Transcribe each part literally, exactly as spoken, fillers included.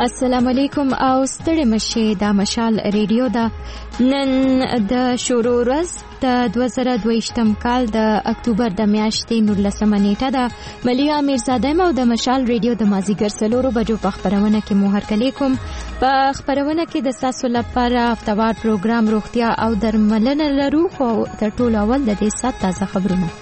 السلام علیکم او ستړي مشه د مشال ریډیو دا نن د شروع ورځ د دوه زره دوهشتم کال د اکتوبر د میاشتې نولسمه نیټه ده. ملیا میرزاده او د مشال ریډیو د مازیګر سلورو بجو په خبرونه کې مو هرکلی کوم. په خبرونه کې د تاسو لپاره هفتوار پروګرام روغتیا او درملنه لرو، خو تر ټولو اول د دې سات تازه خبرونه.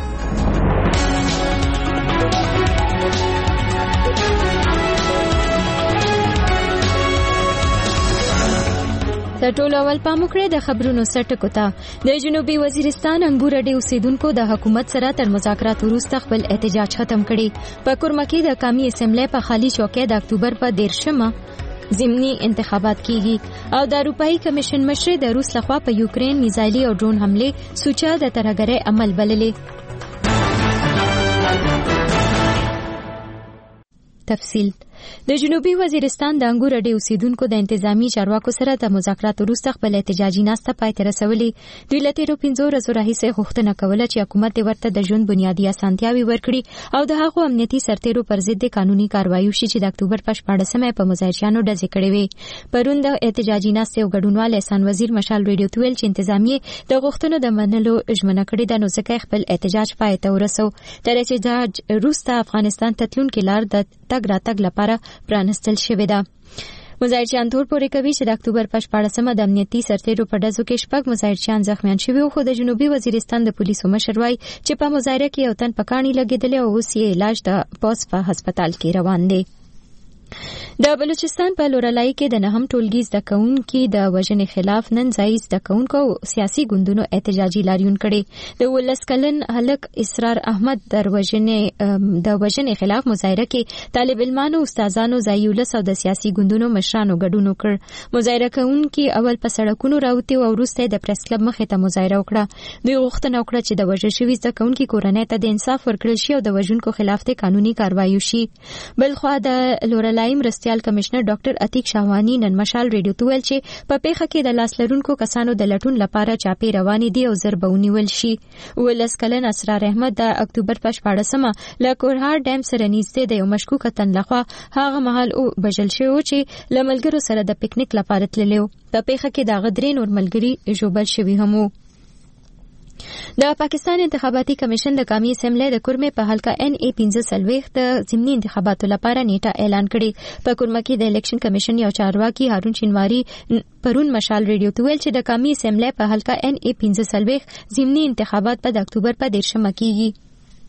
د ټولو اول پاموکړه د خبرونو سرټکو ته د جنوبي وزیرستان انګور اډې اوسیدونکو د حکومت سره تر مذاکرات وروسته خپل احتجاج ختم کړي. په کورمکی د قومي اسمبلی په خالی چوکۍ د اکتوبر په دیرشمه ضمني انتخابات کیږي او د اروپאי کمیشن مشر د روس لخوا په یوکرين میزایلي او ډرون حمله سوچا د ترهګرۍ عمل بللې. تفصیل د جنوبي وزیرستان د انګور اډې اوسیدونکو د انتظامی چارواکو سره د مذاکرات وروسته خپل احتجاجي ناسته پای ته رسولې. دوی له تیرو پنځو ورځو راهیسې غوښتنه کوله چې حکومت ورته د ژوند بنیادي اسانتیاوې ورکړي او د هغو امنیتي سرتیرو پر ضد قانوني کاروایی وشي چې د اکتوبر په شپاړسمه په مظاهرچیانو ډزې کړې وې. پرون د احتجاجي ناستې یو ګډونوال احسان وزیر مشال ریډیو ته ویل چې انتظامی د غوښتنو د منلو ژمنه کړې ده، نو ځکه خپل احتجاج پای ته ورسو. تر احتجاج وروسته افغانستان ته تلونکي لار د تګ راتګ لپاره پرانستل شوې ده. مظاهرچیان تور پورې کوي چې د اکتوبر په شپاړسمه د امنیتي سرتیرو په ډزو کې شپږ مظاهرچیان زخمیان شوي، خو د جنوبي وزیرستان د پولیسو مشر وایي چې په مظاهره کې یو تن په کاڼي لګېدلی او اوس یې علاج د پوز په هسپتال کې روان دی. د بلوچستان په لورلای کې د نهم ټولګي زده کوونکي د وژنې خلاف نن ځایي زده کوونکو او سیاسي ګوندونو احتجاجي لاریون کړي. د ولس کلن هلک اسرار احمد د وژنې د وژنې خلاف مظاهره کې طالب علمانو، استادانو، ځایي ولس او د سیاسي ګوندونو مشرانو ګډون وکړ. مظاهره کوونکي اول په سړکونو راوتي او وروسته د پریس کلب مخې ته مظاهره وکړه. دوی غوښتنه وکړه چې د وژل شوي زده کوونکي کورنۍ ته د انصاف ورکړل شي او د وژونکو خلاف د قانوني کاروایی وشي. بلخوا د لورلای مرستیال کمشنر ډاکټر عتیق شاهوانی نن مشال ریډیو ته ویل چې په پیښه کې د لاس لرونکو کسانو د لټون لپاره چاپی روانې دي او زر به ونیول شي. ولس کلن اسرار احمد د اکتوبر په شپاړسمه له کورهار ډیم سره نږدې د یو مشکوک تن لخوا هغه مهال او بجل شوی چې له ملګرو سره د پکنیک لپاره تللی و. په پیښه کې د هغه درې نور ملګري ژوبل شوي هم وو. د پاکستان انتخاباتي کمیشن د قومي اسمبلی د کورمې په حلقه ان ای پنځه څلوېښت د ضمني انتخاباتو لپاره نیټه اعلان کړې. په کورمکی د الیکشن کمیشن یو چارواکي هارون شینواری پرون مشال ریډیو ته ویل چې د قومي اسمبلی په حلقه ان ای پنځه څلوېښت ضمني انتخابات په د اکتوبر په دیرشمه کیږي.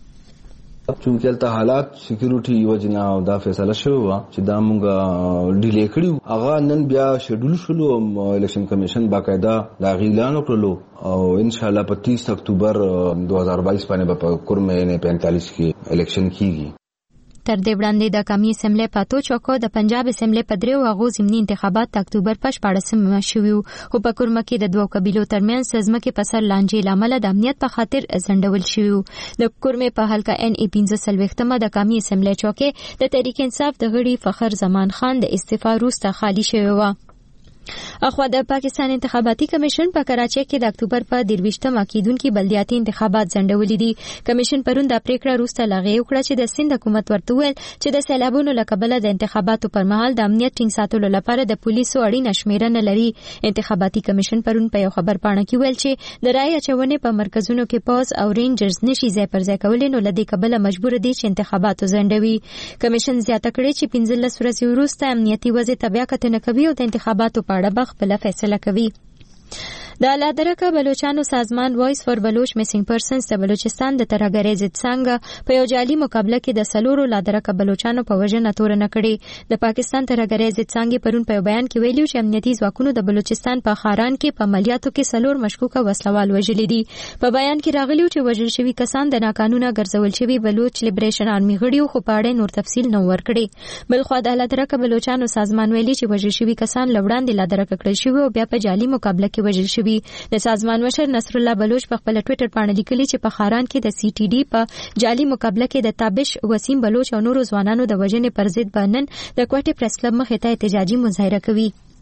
چونکه الته حالات سکیورټي وجنا او دا فیصله شوی و چې دا مونږه ډیلی کړیو، هغه نن بیا شیډول شلو. الیکشن کمیشن باقاعده دا اعلان وکړلو او ان شاء الله په تیس اکتوبر دو هزار بائیس باندې په کورمې پینتالیس کې الیکشن کیږي. تر دې وړاندې د قومي اسمبلی په اتو چوکو د پنجاب اسمبلی په دریو هغو ضمني انتخابات د اکتوبر په شپاړسمه شوي وو، خو په کورمکی د دوو قبیلو ترمنځ ځمکې په سر لانجې له امله د امنیت په خاطر ځنډول شوي وو. د کورمې په حلقه ان ای پنځه څلوېښتمه د قومي اسمبلی چوکۍ د تحریک انصاف د غړي فخر زمان خان د استعفا وروسته خالی شوې وه. اخوا د پاکستان انتخاباتي کمیشن په کراچۍ کې د اکتوبر په درویشتمه کیدونکي بلدیاتي انتخابات ځنډولي دي. کمیشن پرون د پریکړه وروسته لغوه وکړه چې د سند حکومت ورته ویل چې د سیلابونو له کبله د انتخاباتو پر مهال د امنیت ټینګ ساتلو لپاره د پولیسو اړینه شمیرنه لري. انتخاباتي کمیشن پرون په یو خبر پاڼه کې ویل چې د رای اچونې په مرکزونو کې پوز او رینجرز نشي ځای پر ځای کولای، نو لدې کبله مجبور دي چې انتخاباتو ځنډوي. کمیشن زیاته کړې چې پنځلس ورځې وروسته امنیتي وضع ته بیا کتنه کوي او د انتخاباتو په اړه به خپله فیصله کوي. د لادرکه بلوچستان سازمان وایس فور بلوچ میسنګ پرسنز د بلوچستان د ترهګرۍ ضد څنګه په یو جعلي مقابله کې د سلورو لادرکه بلوچانو په وژنه تورنه کړې. د پاکستان ترهګرۍ ضد څنګه پرون په بیان کې ویلي چې امنیتي ځواکونو د بلوچستان په خاران کې په عملیاتو کې سلور مشکوکه وسلوال وژلي دي. په بیان کې راغلی چې وژل شوي کسان د ناقانونه ګرځول شوي بلوچ لیبریشن آرمي غړي خو په اړه نور تفصیل نه ورکړي. بلخوا د لادرکه بلوچانو سازمان ویلي چې وژل شوي کسان لوړاندې لادرکه کړل شوي او بیا په جعلي مقابله کې وژل شوي. د سازمان مشر نصر الله بلوچ په خپل ټوئیټر باندې لیکلي چې په خاران کې د سی ټي ډي په جعلي مقابله کې د تابش وسیم بلوچ او نورو ځوانانو د وژنې پر ضد بنن د کوټې پریس کلب مخې ته احتجاجي مظاهره کوي.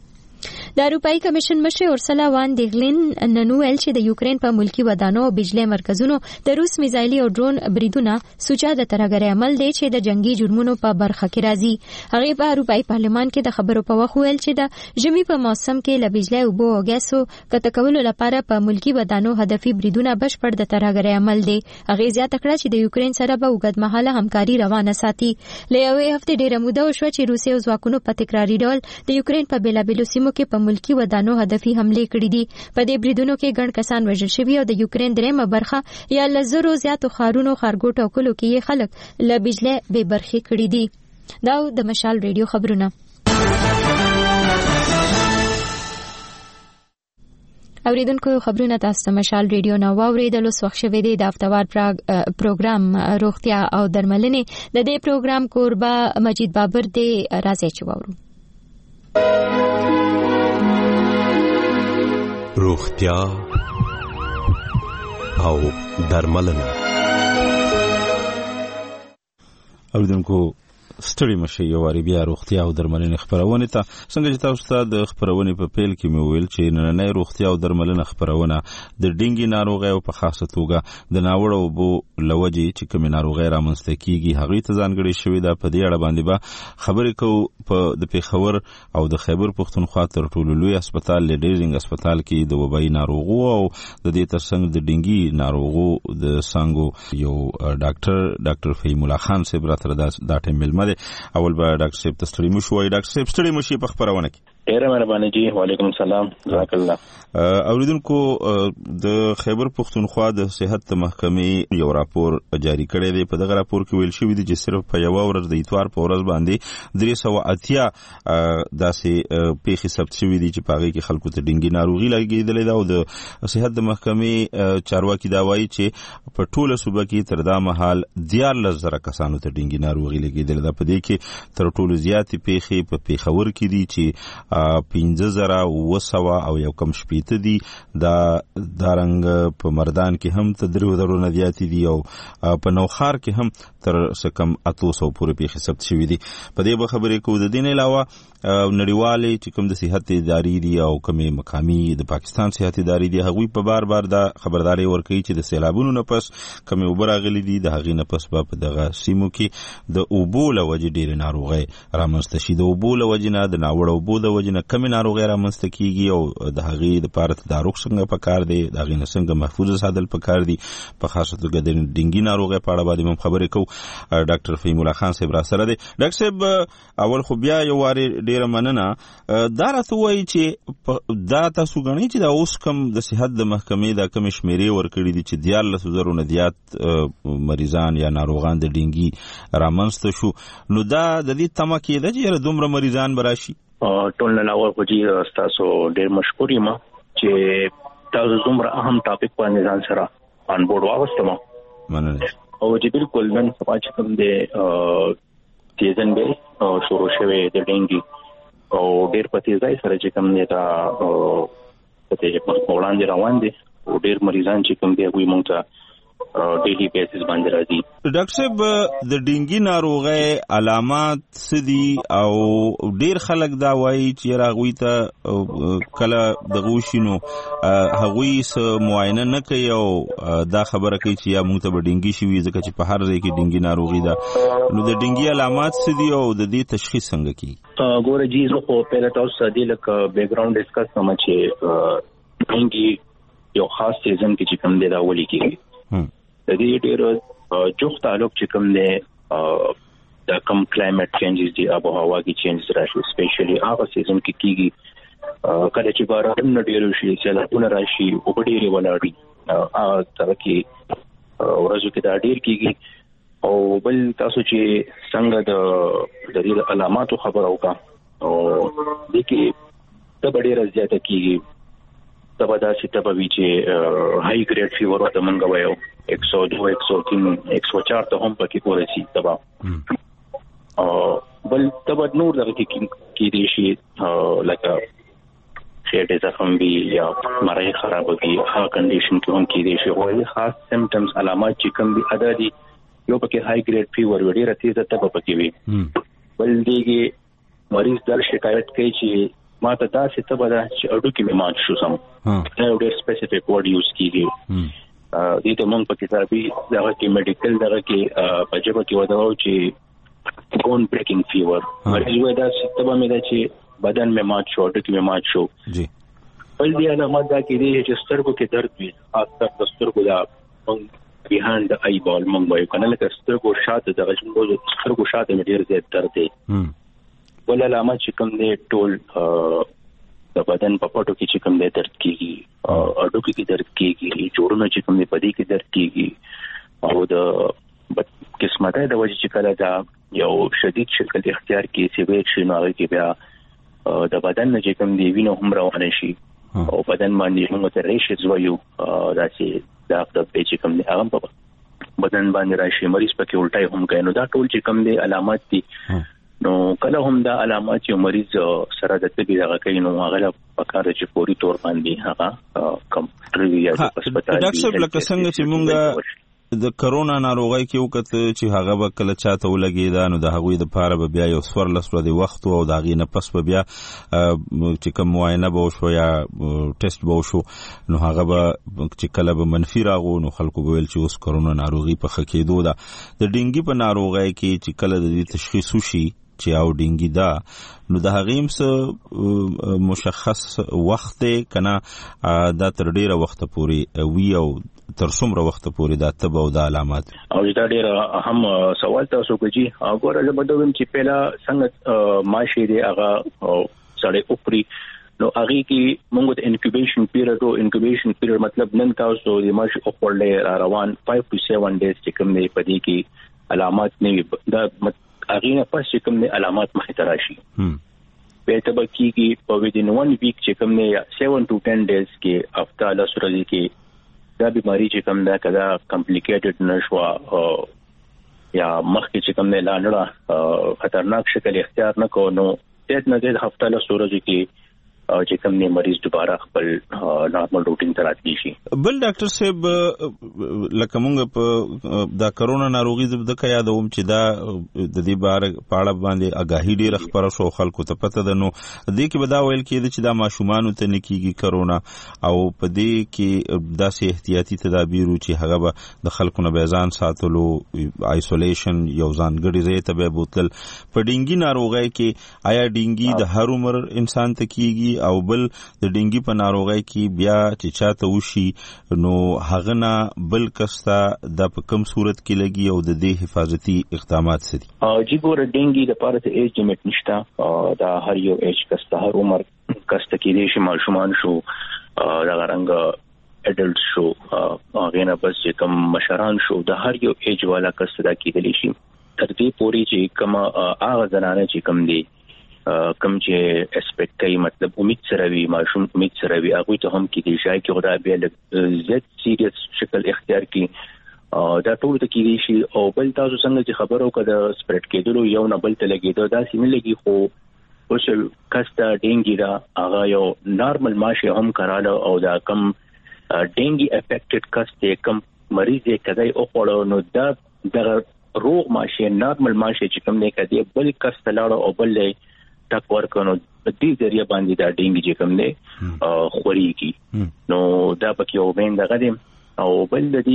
د اروپאי کمیشن مشر اورسلا وان دیغلین نن ویل چې د یوکرين په ملکی ودانو او بجلی مرکزونو د روس میزایلی او ډرون بریدونه سوچا د ترګری عمل دی چې د جنگي جرمونو په برخه کې راځي. هغه په اروپאי پارلمان کې د خبرو په وخت ویل چې د ژمي په موسم کې ل بجلی او بو او ګاسو کته کولو لپاره په ملکی ودانو هدفي بریدونه بشپړ د ترګری عمل دی. هغه زیاته کړه چې د یوکرين سره به وګد مهاله همکاري روانه ساتي. لېوې هفته ډیره موده وشو چې روسي او ځواکونو په تکراري ډول د یوکرين په بیلابېلو سیمو کې په ملکی ودانو هدفي حمله کړې دي. په دې بریدونو کې ګڼ کسان وژل شوي او د یوکرين درېمه برخه یا لزرو زیاتو خارونو خارګوټ او کلو کې خلک له بجلی بې برخې کړي دي. دا د مشال ریډیو خبرونه. اوریدونکو خبرونه تاسو ته مشال ریډیو نو واوریدل اوس وخت شوی دی د هفتوار پروګرام روغتیا او درملنې. د دې پروګرام کوربه مجید بابر دی. راځي چې واورو روغتیا او درملنه. اوریدونکو ستړي مشه یو واری بیا روغتیا او درملنه خبرونه ته څنګه چې تاسو ته د خبرونه په پیل کې مې ویل چې نن نه روغتیا او درملنه خبرونه د ډینګي ناروغي او په خاصه توګه د ناوړو بو لوجي چې کوم ناروغي رامنځته کیږي هغه ته ځانګړي شوی دا په دې اړه باندې به خبرې کوو. په د پیښور او د خیبر پښتونخوا تر ټولو لوی هسپتال لیډرینګ هسپتال کې د وبای ناروغو او د دې ترڅنګ د ډینګي ناروغو د څنګه یو ډاکټر ډاکټر فهیم الله خان صاحب راته دا ټیم اول به ډاکټر صاحب تستړي مو شوي. ډاکټر صاحب ستړي مو شي په خبرونه کې. ډیره مهرباني جی. وعلیکم السلام. جزاک الله. اوریدونکو د خیبر پښتونخوا د صحت محکمې یو راپور جاری کړی دی. په دغه راپور کې ویل شوی دی چې صرف په یو ورځ د اتوار په ورځ باندې درې سوه اتیا داسې پیښې ثبت شوي دي چې په هغې کې خلکو ته ډینګي ناروغي لګېدلې ده او د صحت د محکمې چارواکي دا وایي چې په ټوله صوبه کې تر دا مهال دیارلس زره کسانو ته ډینګي ناروغي لګېدلې ده. په دې کې تر ټولو زیاتې پیښې په پیښور کې دي چې پنځه زره اوه سوه او یو کم شپېته دي. دا دارنګ په مردان کې هم تر درې زرو نه زیاتې دي او په نوښار کې هم تر څه کم اتو سوو پورې پیښې ثبت شوي دي. په دې به خبرې کوو. د دې نه علاوه نړیوالې چې کوم د صحت ادارې دي او کومې مقامي د پاکستان صحت ادارې دي هغوی په بار بار دا خبرداری ورکوي چې د سیلابونو نه پس کومې اوبه راغلي دي د هغې نه پس به په دغه سیمو کې د اوبو له وجې ډېرې ناروغۍ رامنځته شي. د اوبو له وجې نه د ناوړه اوبو د وجې نه کومې ناروغۍ رامنځته کېږي او د هغې دپاره تدارک څنګه پکار دی، د هغې نه څنګه محفوظ ساتل پکار دي. په خاصه توګه د ډینګي ناروغۍ په اړه باندې هم خبرې کوو. ډاکټر فهیم الله خان صاحب راسره دی. ډاکټر صاحب اول خو بیا یو وارې ډېره مننه. دا راته وایي چې دا تاسو ګڼئ چې دا اوس کوم د صحت د محکمې دا کومې شمېرې ورکړي دي چې دیارلسو زرو نه زیات مریضان یا ناروغان د ډینګي رامنځته شو، نو دا د دې تمه کېده چې یاره دومره مریضان به راشي؟ ټول نه اول خو جي ستاسو ډېر مشکور یم چې تاسو دومره اهم ټاپک باندې ځان سره آن بورډ واغوستم. مننه. او چې بالکل نن سبا چې کوم د سیزن به شروع شوی د ډینګي او ډېر په تیزۍ سره چې کوم دی دا په وړاندې روان دي او ډېر مریضان چې کوم دی هغوی موږ ته ډیلی بیسس باندې راځي. ډاکټر صاحب د ډینګي ناروغۍ علامات څه دي او ډېر خلک دا وایي چې هغوی ته کله دغه وشي نو هغوی څه معاینه نه کوي او دا خبره کوي چې یا موږ ته به ډینګي شوي ځکه چې په هر ځای کې ډینګي ناروغي ده. نو د ډینګي علامات څه دي او د دې تشخیص څنګه کیږي؟ ګوره جی زه خو پهله تاسو سره دې لکه بیک ګراوند ډسکس کوم چې ډینګي یو خاص سیزن کې چې کوم دی دا ولې کیږي. د دې ډېر جوخت تعلق چې کوم دی د کم کلایمټ چینجز دي، آب و هوا کې چینجز راشي، سپیشلی هغه سیزن کې کیږي کله چې بارانونه ډېر شي، سیلابونه راشي، اوبه ډېرې ولاړ وي، هغه طرح کې ورځو کې دا ډېر کیږي. او بل تاسو چې څنګه د د دې علاماتو خبره وکړه او دې کې تبه ډېره زیاته کیږي. تبه داسې تبه وي چې هائی ګریډ فیور ورته موږ وایو، ایک سو دو ایک سو تین ایک سو چار ته هم پکې ورسي تبه. بل تبه نور دغه کې کېدی شي لکه خېټې زخم وي یا مرۍ خرابه وي، هغه کنډیشن کې هم کېدی شي. خو خاص سمټمز علامات چې کوم دي ادا دي، یو پکې هائی ګریډ فیور ډېره تیزه تبه پکې وي. بل دیږي مریض در شکایت کوي چې ما ته دا څه ته بدا چې اډو کې مې مات شو سم دا یو ډېر سپیسیفیک ورډ یوز کیږي دې ته مونږ په کتابي دغه کې میډیکل دغه کې په جبه کې وداو چې بون بریکینګ فیور مریض وای دا څه ته مې دا چې بدن مې مات شو اډو کې مې مات شو جی بل دی علامات دا کې دي چې سترګو کې درد وي خاص کر سترګو دا مونږ behind the eyeball مونږ وایو کنه لکه سترګو شاته دغه سترګو شاته مې ډېر زیات درد دی ول علامات چې کوم دي ټول د بدن په پټو کې چې کوم دي درد کیږي اډو کې درد کیږي جوړونه چې کوم دي پدې کې درد کیږي او د قسمت د وجه چې کله دا یو شدید شکل اختیار کې سیویک شي نو هغه کې بیا د بدن چې کوم دي وینه هم روانه شي او بدن باندې موږ ته ریشز وایو دا چې دا د چې کوم دي هغه په بدن باندې راشي مریض پکې الټای هم کوي نو دا ټول چې کوم دي علامات دي نو کله هم دا علامات یو مریض سره د طبي دغه کوي نو هغه په کار چې پوری تور باندې هغه کم ټریویا د هسپتال ډاکټر صاحب لکه څنګه چې مونږه د کرونا ناروغي کې وکړه چې هغه به کله چاته ولګي دا نو د هغوی د پاره به بیا یو سور لسره د وخت او د غي نه پس به بیا چې کوم معاینه به وشو یا ټیسټ به وشو نو هغه به چې کله به منفي راغو نو خلکو به ویل چې اوس کرونا ناروغي په خکېدو ده د ډینګي په ناروغي کې چې کله د دې تشخیص وشي چې او ډینګي دا نو د هغیم څه مشخص وخت کنه دا تر ډیره وخت پورې وی او تر څومره وخت پورې دا تبه او د علامات او دا ډیره هم سوال تاسو کوجی وګوره زه بدوم چې پیلا څنګه ماشي دی هغه سړی اوپری نو هغه کې موږ د انکیوبیشن پیریډ او انکیوبیشن پیریډ مطلب نن تاسو د ماشي اوپرلې روان five to seven days چې کوم دی پدې کې علامات نه دا هغه نه پس چې کوم نه علامات مخې ته راشي په تبه کې په within one week چې کوم نه seven to ten days کې هفته له سورلي کې دا بیماری چې کوم دا کدا کمپلیکیټډ نشوا یا مخکې چې کوم نه لاندړه خطرناک شکل اختیار نه کو نو دې نه د هفته له سورلي کې چې کوم نه مریض دوباره خپل نارمل روټین ته راتلی شي بل ډاکټر صاحب لکه مونږ په دا کرونا ناروغي د کا یادوم چې دا د دې بار پاړه باندې اگاهي ډیره خبره شو خلکو ته پته ده نو دې کې به دا ویل کېده چې دا ماشومان ته نکېږي کرونا او په دې کې داسې احتیاطي تدابیر چې هغه به د خلکو نه بیزان ساتلو آیسولیشن یو ځانګړي ځای ته به بوتل په ډینګي ناروغي کې آیا ډینګي د هر عمر انسان ته کېږي او بل د ډینګي په ناروغي کې بیا چې چاته وشي نو هغه نه بل کستا د په کم صورت کې لګي او د دې حفاظتي اقدامات څه دي او چې ګور ډینګي د پاره ته ایج لیمټ نشته دا هر یو ایج کستا هر عمر کستا کې دي چې ماشومان شو دا رنګ اډلټ شو هغه نه بس چې کم مشران شو د هر یو ایج والا کستا کېدلی شي تر دې پوري چې کوم هغه زنانه چې کم دي کم چې اسپیکټ کوي مطلب امید سره وي ماشوم امید سره وي هغه ته هم کې دي شای کې خدای به زیات سیریس شکل اختیار کی دا ټول ته کې دي شي او بل تاسو څنګه چې خبرو کړه سپریډ کېدلو یو نه بل ته لګیدو دا سیمه لګي خو اوس کاستا ډینګي دا هغه یو نارمل ماشي هم کراله او دا کم ډینګي افیکټډ کاسته کم مریض یې کدی او پړو نو دا د روغ ماشي نارمل ماشي چې کوم نه کدی بل کاسته لاړو او بل ټاک ورکونو د دې ذریعہ باندې دا ډینګي چې کوم نه خوريږي نو دا پکې یو مین دغه دي او بل د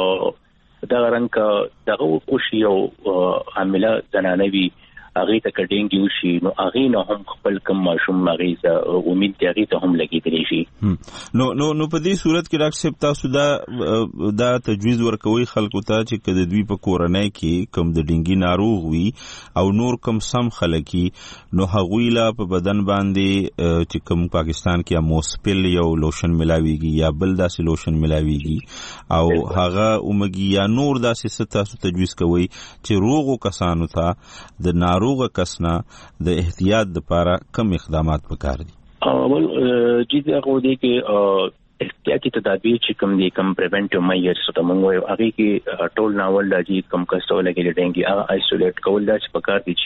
دې دا رنګ دغه کوشي او عامله زنانوي هغه ته کډینګي وشي نو هغه نه هم خپل کم ماشوم مغیزه امید دی هغه ته هم لګیدلی شي نو نو نو په دې صورت کې ډاکټر صاحب تاسو دا دا تجویز ورکوي خلکو ته چې کله دوی په کورنۍ کې کم د ډینګي ناروغ وي او نور کم سم خلکی نو هغوی لا په بدن باندې چې کم پاکستان کې اموسپل یو لوشن ملاويږي یا بل داسې لوشن ملاويږي او هغه اومګي یا نور داسې ستاسو تجویز کوي چې روغو کسانو ته د ناروغ کسنا د احتیاط لپاره کم اقدامات وکړ دي اول چې هغه دی کې احتیاطي تدابیر چې کوم دي کم پریونټیو میجرز ته موږ هغه کې ټول ناول راځي کم کسو لګي ډینګي هغه آیسولیټ کول دا چې پکار دي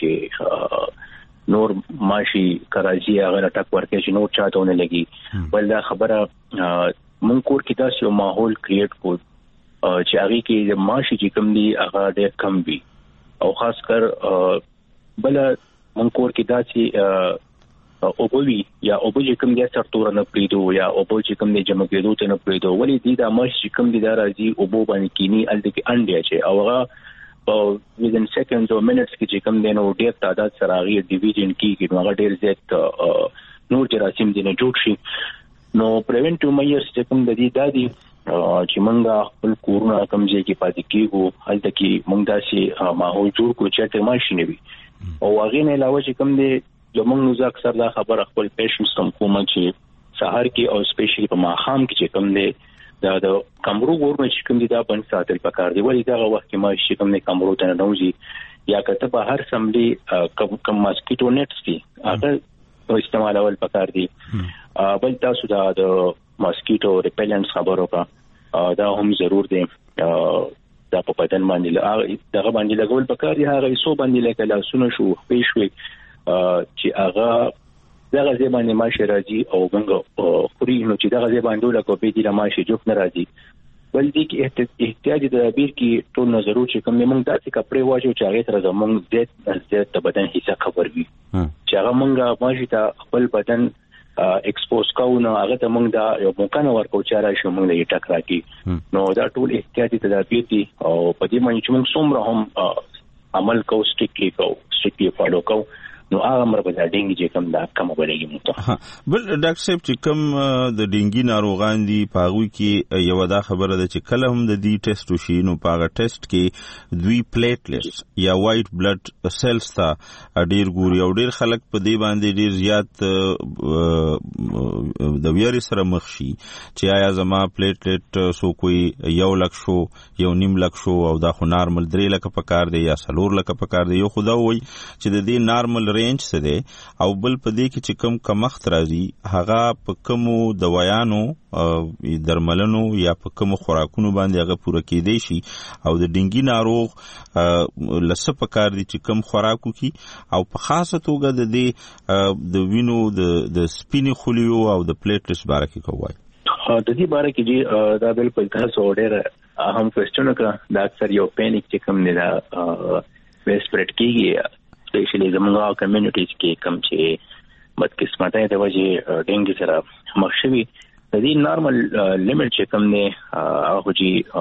چې نور ماشي کراځي هغه ټاک ورکه چې نور چاته نه لګي بل دا خبره مونږ کور کې داسې یو ماحول کریټ کو چې هغه کې ماشي چې کوم دي هغه ډېر کم وي او خاص کر بل منکور کې داسې اوبوي یا اوبو چې کوم دي سرتور نه پریدو یا اوبو چې کوم دي جمع کېدو ته نه پریدو ولې دي دا مش چې کوم دي دا راځي اوبو باندې کینی ال دې انډیا چې او هغه په within seconds or minutes کې چې کوم دي نو ډېر تعداد سره هغه ډیویژن کیږي نو هغه ډېر زیات نور جراثیم دي نه جوړ شي نو پریونټیو میجرز چې کوم دي دا دي چې موږ خپل کورونه کوم ځای کې پاتې کیږو هلته کې موږ داسې ماحول جوړ کړو چې ته ماشي نه وي او هغه نه علاوه چې کوم دي زموږ نو اکثر دا خبر خپل پیشنټس کوم کوم چې سحر کې او سپیشلی په ماخام کې چې کوم دي دا د کمرو ګورنه چې کوم دي دا بند ساتل پکار دی ولې دا وخت کې ما چې کوم دي کمرو ته نه نوځي یا کته په هر سملي کم کم ماسکیټو نټس دي هغه استعمال اول پکار دی بل تاسو دا د ماسکیټو ریپیلنټس خبرو کا دا هم ضرور دی دا په بدن باندې دا باندې لګول پکار دی هغه سو باندې لکه لاسونه شو پېښوي چې هغه دغه ځای باندې ماشه راځي او موږ خوري نو چې دغه ځای باندې لکه په دې ماشه جوړ نه راځي بل دې کې احتیاج د بیر کې ټول نظر چې کوم موږ داسې کپڑے واچو چې هغه سره زموږ د د بدن حصہ خبر وي چې هغه موږ ماشه ته خپل بدن ایکسپوز کوو نو هغه ته موږ دا یو ممکن ورکو چې راشي موږ یې ټک راکې نو دا ټول احتیاج تدابیر دي او په دې باندې چې موږ څومره هم عمل کوو سټریکټلی کوو سټریکټلی فالو کوو نو هغه مر په ډینګي چې کوم دا کم وړيږي مو بل ډاکټر صاحب چې کوم د ډینګي ناروغان دي پاغوي کې یو دا خبره ده چې کله هم د دې ټیسټ وشي نو پاغه ټیسټ کې دوی پلیټلیټس یا وایټ بلډ سیلز تا ډیر ګوري او ډیر خلک په دې باندې ډیر زیات د ویری سره مخ شي چې آیا زما پلیټلیټ سو کوئی یو لک شو یو نیم لک شو او دا خو نارمل درې لک پکار دی یا سلور لک پکار دی یو خدا وای چې د دې نارمل رینج څه دی او بل په دې کې چې کم کمخت راځي هغه په کومو دوايانو درملنو یا په کومو خوراکونو باندې هغه پوره کېدی شي او د ډینګي ناروغ لسه په کار دي چې کم خوراکو کی او په خاصه توګه د دې د وینو د سپینې خلیو او د پلیټلیټس باره کې کوي د دې باره کې چې دا بالکل تاسو ډېر اهم کوېسچن وکړه دا اکثر یو پینیک چې کوم نه دا ویسپریټ کیږي اسپیشلی زموږه کمیونټیز کې کم چې بدقسمتۍ د وجې ډینګي سره مخ شوي د دې نارمل لیمټ چې کم نه هغه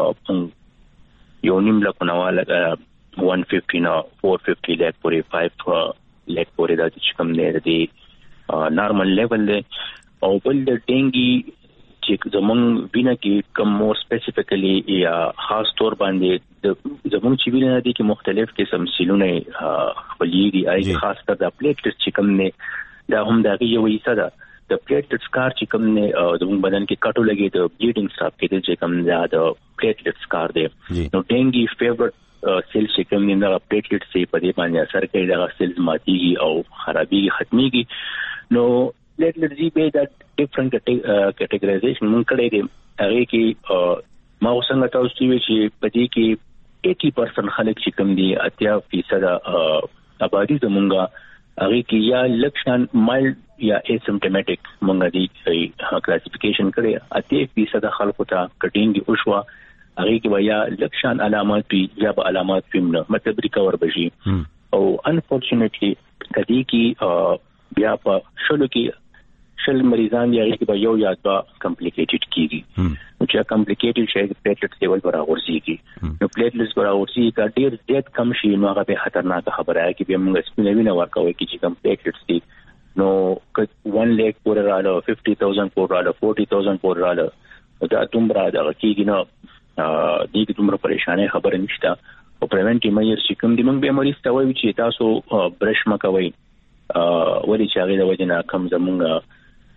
چې یو نیم لک نو لګا one hundred fifty نه four hundred fifty لک پورې five لک پورې د چې کم نه د نارمل لیول دی او بل د ډینګي چې زموږ وینه کې کوم مور سپیسیفیکلی یا خاص طور باندې د زموږ چې وینه دي کې مختلف قسم سیلونه خپلېږي اې خاص کر د پلیټلیټس چې کوم نه دا هم دا یو حصہ ده د پلیټلیټس کار چې کوم نه زموږ بدن کې کټو لګي د بلیډینګ سټاپ کې چې کوم دا د پلیټلیټس کار دی نو ډینګي فیورټ سیل چې کوم نه د پلیټلیټس په دې باندې اثر کوي دا سیلز ماتيږي او خرابيږي ختميږي نو پلیټلیټس دی به دا ډیفرنٹ کټګورایزیشن مونږ کړی دی هغه کې ما وسنګ تاسو چې په دې کې eighty percent خلک چې کوم دي اتیا فیصد آبادی زمونږه هغه کې یا لکشن مایلډ یا اسیمپټومټیک مونږ دي کلاسیفیکیشن کړی اتیا فیصد خلکو ته کټینګ او شوا هغه کې یا لکشن علامات یا به علامات فهمنه مطلب ریکور بشي او انفورچونټلی کدی کې بیا په شلو کې شل مریضان یا هغه به یو یا دوا کمپلیکیټډ کیږي نو چې کمپلیکیټډ شي د پلیټلیټ لیول برابرځيږي نو پلیټلیټس برابرځي کا ډیر زیات کم شي نو هغه به خطرناک خبره ہے چې موږ سپینوینه ورکوي چې کوم پلیټلیټس دي نو one lakh پورې رااله fifty thousand پورې رااله forty thousand پورې رااله دا دومره دا کیږي نو دې کې دومره پریشانه خبره نشته او پریونټیو میجرز چې کوم دي موږ به مریض ته وایو چې تاسو برش مکوئ ولې چې هغه د وجنه کم زمونږ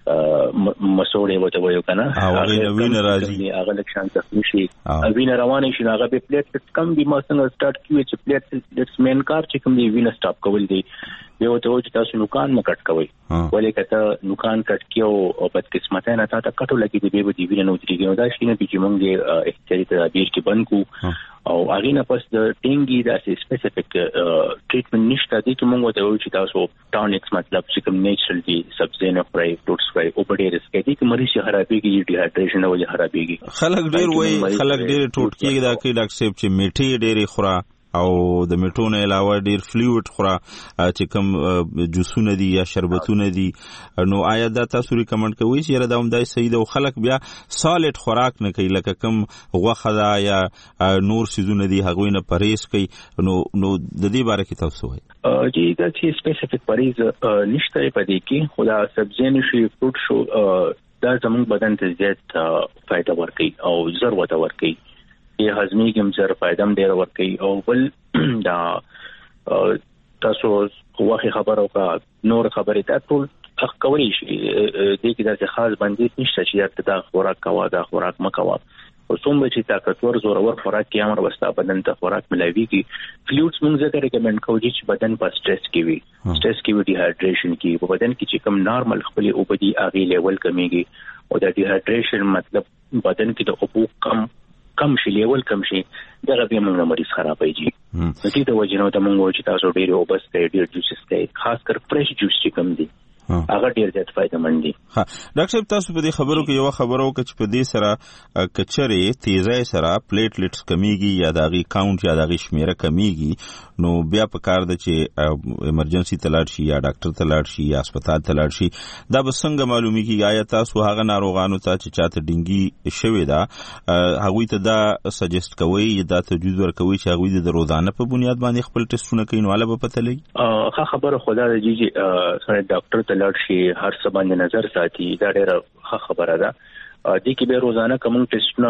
مسوړې وته وایو کنه هغه وینه راځي هغه لکشان تخنی شي وینه روانه شي هغه به پلیټلیټس کم دي ما څنګه سٹارټ کیږي چې پلیټلیټس مین کار چې کوم دی وینه سٹاپ کول دي به وته چې تاسو نوکان مکټ کوي ولې کته نوکان کټ کیو او بد قسمت نه تا ته کټو لګي دی به دی وینه نو درېږي دا شي نه چې مونږه احتیاطي تدابیر کې بند کو او هغه نه پس د ټینګي د سپیسیفیک ټریټمنټ نشته دي چې موږ ته وایو چې تاسو ټانکس مطلب چې کوم نیچرل دي سبزی نه فرای فروټس فرای او په ډېر رسکې دي چې مریض خرابېږي ډیهایډریشن او خرابېږي خلک ډېر وایي خلک ډېر ټوټ کېږي دا کې ډاکټر صاحب چې میټي ډېرې خورا او د میټو نه علاوه ډیر فلویډ خورا چې کوم جوسونه دي یا شربتونه دي، نو آیا دا تاسو ریکمند کوئ چې یره دا هم دای صحیح ده او خلک بیا سالډ خوراک نه کوي لکه کوم غوښه ده یا نور سیزونه دي هغوی نه پرهیز کوي، نو نو د دې باره کې تاسو وایي؟ جی دا چې سپیسیفیک پرهیز نشته پدې کې، خو دا سبزي نشي فروټ شو دا زموږ بدن ته زیات فائدہ ورکوي او زر وته ورکوي، یې هضمي کې هم زر فائدہ هم ډېر ورکوي. او بل دا تاسو واخی خبر او کا نور خبرې ته ټول حق کوي شي دې کې دا خاص باندې نشته چې دا خوراک کوا دا خوراک مکوا، او څومره چې طاقتور زورور خوراک کې امر وستا بدن ته خوراک ملایوي کی. فلویډز موږ ځکه ریکمند کوو چې بدن په سټرس کې وي، سټرس کې وي ډیهایډریشن کې په بدن کې چې کم نارمل خپل اوبدي اغي لیول کمیږي، او د ډیهایډریشن مطلب بدن کې د اوبو کم کم شي لیول کم شي دغه به موږ مریض خرابېږي. نو دې د وجنو ته موږ چې تاسو ډېر اوبس کوي ډېر جوسز کوي، خاص کر فرش جوس چې کم دي هغه ډیر زیات فائدہ مند دي. ها ډاکټر صاحب تاسو په دې خبرو کې یو خبرو کې چې په دې سره کچره تیزای سره پلیټلیټس کمیږي یا داغي کاونټ یا داغي شمیره کمیږي، نو بیا په کار د چې ایمرجنسي تلاړ شي یا ډاکټر تلاړ شي یا هسپتال تلاړ شي، دا به څنګه معلومي کیږي؟ آیا تاسو هغه ناروغانو ته چې چاته ډینګي شوی دا هغوی ته دا سجست کوي یا دا تجویز ورکوي چې هغوی د روزانه په بنیاد باندې خپل ټیسټونه کوي، نو والا به پته لګي؟ ښه خبره خدا د جی سره ډاکټر لړ شي هر څه باندې نظر ساتي، دا ډېره ښه خبره ده. دې کې به روزانه کوم ټیسټونه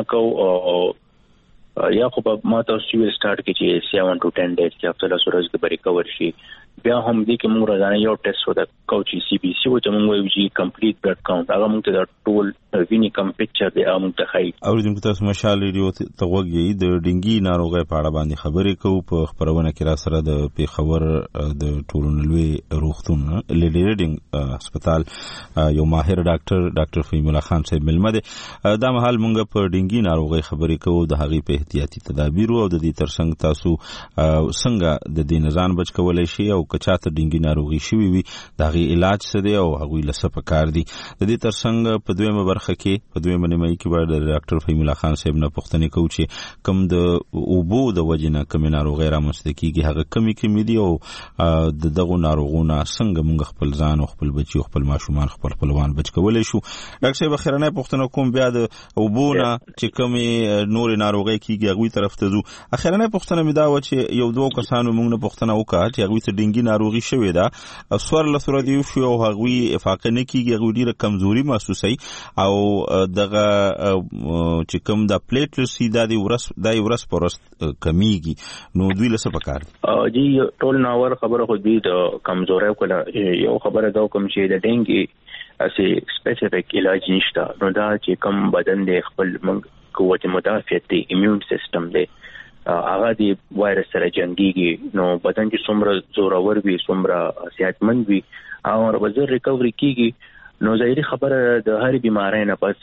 کوو یا خو به ما تاسو چې سٹارټ کې چې سیون ټو ټن ډیز کې هفته له سورج د ریکور شي، بیا هم دې کې موږ روزانه یو ټیسټ ودا کوو چې سی بي سی او ته موږ وایو چې کمپلیټ بلډ کاونټ هغه موږ ته د ټول ویني کم پکچر دی موږ ته ښایي. اوریدونکو تاسو مشال ریډیو ته وګورئ، د ډینګي ناروغۍ په اړه باندې خبرې کوو په خبرونه کې را سره د پیښور د ټولنلوي روغتون لیډینګ هسپتال یو ماهر ډاکټر ډاکټر فهیم الله خان صاحب ملمه دی. دا مهال موږ په ډینګي ناروغۍ خبرې کوو، د هغې په احتیاطي تدابیر او د دې ترڅنګ تاسو څنګه د دې نزان بچ کولای شي او که چاته ډینګي ناروغي شوي وي د هغې علاج څه دی او هغوی له څه پکار دي. د دې ترڅنګ په دویمه برخه کې په دویمه نیمایي کې به د ډاکټر فهیم الله خان صاحب نه پوښتنې کوو چې کوم د اوبو د وجې نه کومې ناروغۍ رامنځته کېږي هغه کمې کمې دي او د دغو ناروغونو څنګه موږ خپل ځان او خپل بچي او خپل ماشومان خپل خپلوان بچ کولی شو. ډاکټر صاحب اخرنۍ پوښتنه کوم بیا د اوبو نه چې کومې نورې ناروغۍ کېږي هغوی طرف ته ځو. اخرنۍ پوښتنه مې دا وه چې یو دوه کسانو موږ نه پوښتنه وکړه چې هغوی ته ډینګي ناروغي شوې ده، څوارلس ورځې وشوې او هغوی افاقه نه کېږي، هغوی ډېره کمزوري محسوسوي او دغه چې کوم د پلیټلیټس دا د ورځ دا ورځ په ورځ کمیږي، نو دوی له څه پکار دي؟ جی ټول ناور خبره خو دوی د کمزورۍ کوله یو خبره دا کوم چې د ډینګي اسی سپیسیفیک علاج نشته، نو دا چې کم بدن د خپل قوت مدافعت دی ایمیون سیستم دی هغه دی وایرس سره جنگيږي، نو بدن چې څومره زورور وي څومره صحتمند وي او ورځ ریکوري کیږي. نو ظاهري خبره د هر بیماری نه پس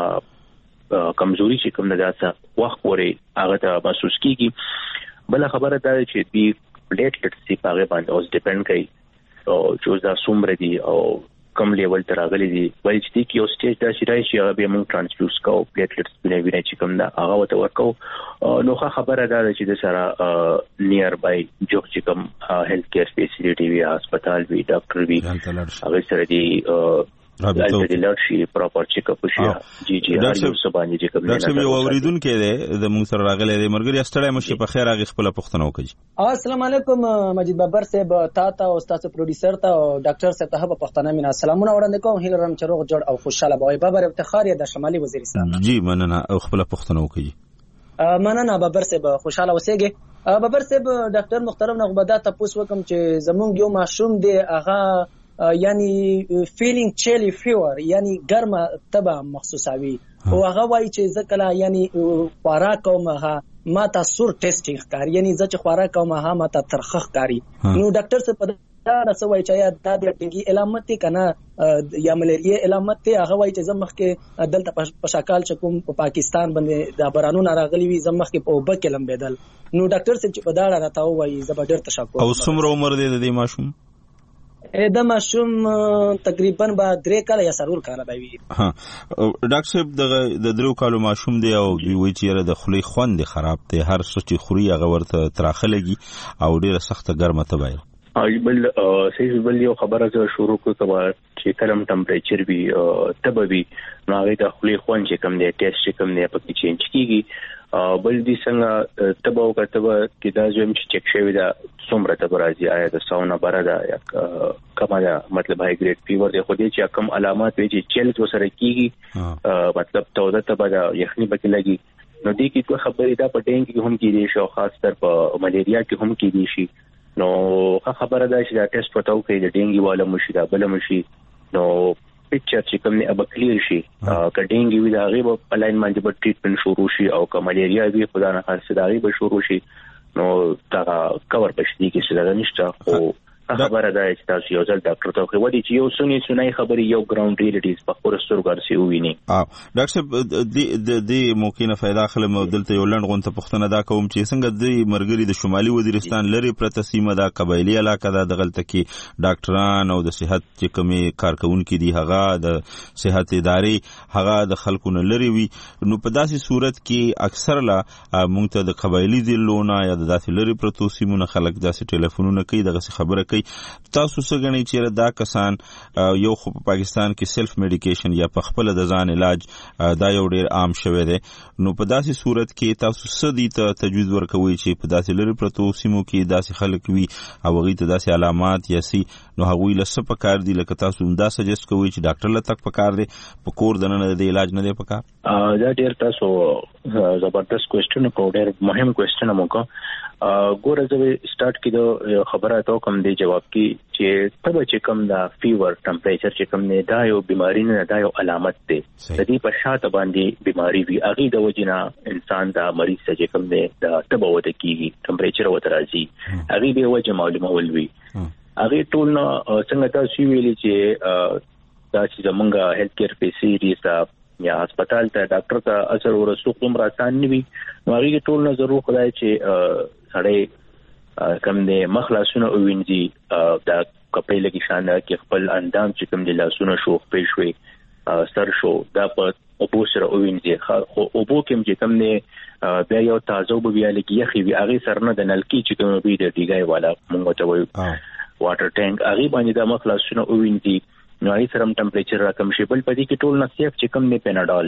کمزوري چې کوم نه داسه وخت پورې هغه ته محسوس کیږي. بل خبره دا چې بي پلیټلیټس په هغه باندې اوس ډیپند کوي او چې دا څومره دي او کم لیول تر راغلي دي، وایي چې کې یو سټیج دا چې راشي هغه به موږ ترانسفیوز کوو پلیټلیټس بنه ویني چې کوم دا هغه وته ورکو. نو ښه خبره ده چې د سره نیر بای جو چې کوم هیلث کیر فیسیلیټي وي هسپتال وي ډاکټر وي هغه سره دی رابطه د لارشي پراپر چیک اپ شي. جی جی هر یو سبانه چې کوم نه ډاکټر یو اوریدون کې ده د موږ سره راغلي د مرګري استړی مشه په خیر هغه خپل پوښتنه وکړي. السلام علیکم مجید بابر صاحب، تا ته او استاد پروډوسر ته او ډاکټر صاحب ته په پښتنه مینا سلامونه وړاندې کوم. هیله رم چروغ جوړ او خوشاله بوي. بابر افتخار د شمالي وزیرستان. جی مننه او خپل پښتنه وکړي. مننه بابر صاحب، خوشاله اوسئ. بابر صاحب ډاکټر محترم نه غوډه تاسو وکم چې زمونږ یو ماشوم دی هغه یعنی فیلینګ چیلی فیور یعنی ګرمه تبه محسوسوي او هغه وایي چې ځکه یعنی خوراک کوم هغه ما ته سور ټیسټ ښکاري، یعنی ځکه خوراک کوم هغه ما ته ترخه ښکاري. نو ډاکټر څه په دا رسوي چې یا د ډینګي علامت کنه یا ملیریا علامت ته هغه وایي چې زمخ کې دلته په شکل چې کوم په پاکستان باندې د بارانونو راغلي وي زمخ کې په وبکه لمبېدل. نو ډاکټر څه چې په دا راته وایي زبردست تشکر. او څومره عمر دی د دې ماشوم؟ دا ماشوم تقریبا به درې کاله یا څلور کاله به وي. ها ډاکټر صاحب د درو کالو ماشوم دی او دوی وایي چې د خولې خوند خراب دی، هر څه چې خوري هغه ورته تراخه لګي او ډیره سخته ګرمه تبه. بل صحیح بل یو خبره زه شروع کوم چې کلم ټمپریچر وي تبه وي نو هغه د خولې خوند چې کم دی ټیسټ چې کم دی پکې چینج کیږي. بل دې څنګه تبه او کتبه کې دا زم چې چک شوی دا څومره تبه راځي، آیا د ساونا بره ده یا کومه ده، مطلب هاي ګریډ فیور دی. خو دې چې کوم علامات وي چې چیلز وسره کیږي مطلب توده تبه ده یخني پکې لګي نو دې کې څه خبرې ده. په ډینګ کې هم کېږي شو، خاص تر په ملیریا کې هم کېږي شي. نو خبره ده چې دا ټیسټ وتاو کوي د ډینګي والا مشي دا بل مشي نو پکچر چې کوم نه اب کلیر شي کډینګي وی دا غیب په لاین باندې به ټریټمنټ شروع شي او کوم ملیریا وی خدای نه خاصه دا غیب شروع شي نو دا کور پښتي کې څه دا نشته. او خبره ده چې تاسو یو ځل ډاکټر ته خو ودی چې یو سنې سنای خبري یو ګراوند ریالیټیز په خورستر ګرځي ویني. اه ډاکټر صاحب د د د موقع نه फायदा خلم دلته یو لند غونته پښتنه دا کوم چې څنګه د مرګري د شمالي وزیرستان لري پرته سیمه دا قبایلی علاقه ده د غلطه کې ډاکټران او د صحت چې کومي کارکونکو دي هغه د صحت ادارې هغه د خلکو نه لري وي نو په داسې صورت کې اکثر لا مونږ ته د قبایلی ضلعونه یا د داسې لري پرته سیمونه خلک داسې ټلیفونونه کوي دغه خبره تاسو څه غنئ چې دا کسان یو خو په پاکستان کې سیلف میډیکیشن یا په خپل د ځان علاج دا یو ډیر عام شوی دی نو په داسې صورت کې تاسو څه دي ته تجویز ورکوي چې په داسې لري پرتو سیمو کې داسې خلک وي او هغه ته داسې علامات یا سي نو هغه له څه پکار دي لکه تاسو دا سجست کوي چې ډاکټر له تک پکار دي په کور دنه د علاج نه دی پکار. دا ډیر تاسو زبردست کوېسچن کو ډیر مهم کوېسچن مو کو ګوره زه سٹارټ کیدو خبره ته کوم دی جواب کی چې تبه چې کوم دا فیور ټمپریچر چې کوم نه دا یو بیماری نه دا یو علامت دی د دې په شاته باندې بیماری وی اغه د وجنا انسان دا مریض چې کوم دی دا تبه وته کیږي ټمپریچر وته راځي اغه به وجه معلومه ولوي اغه ټول نو څنګه تاسو ویلي چې دا چې زمونږه هیلث کیر فیسیلیټیز یا هسپتال ته ډاکټر ته اثر ورسوق کوم راسان نیوي نو هغه ټول نه ضرور خدای چې سړی کم دې مخلصونه وینځي دا کپړې لګي شان کې خپل اندام چې کوم د لاسونو شو پېښوي سر شو دا په اوبو سره وینځي خو اوبو کې چې کوم نه بیا یو تازه وب بیا لګي یخي وی هغه سرنه د نلکی چې کوم وی د دیګای والا مونږ ته وایو واټر ټانک هغه باندې د مخلصونه وینځي نو هغه سره ټمپریچر راکم شي بل پدې کې ټول نصیف چې کوم نه پیناډول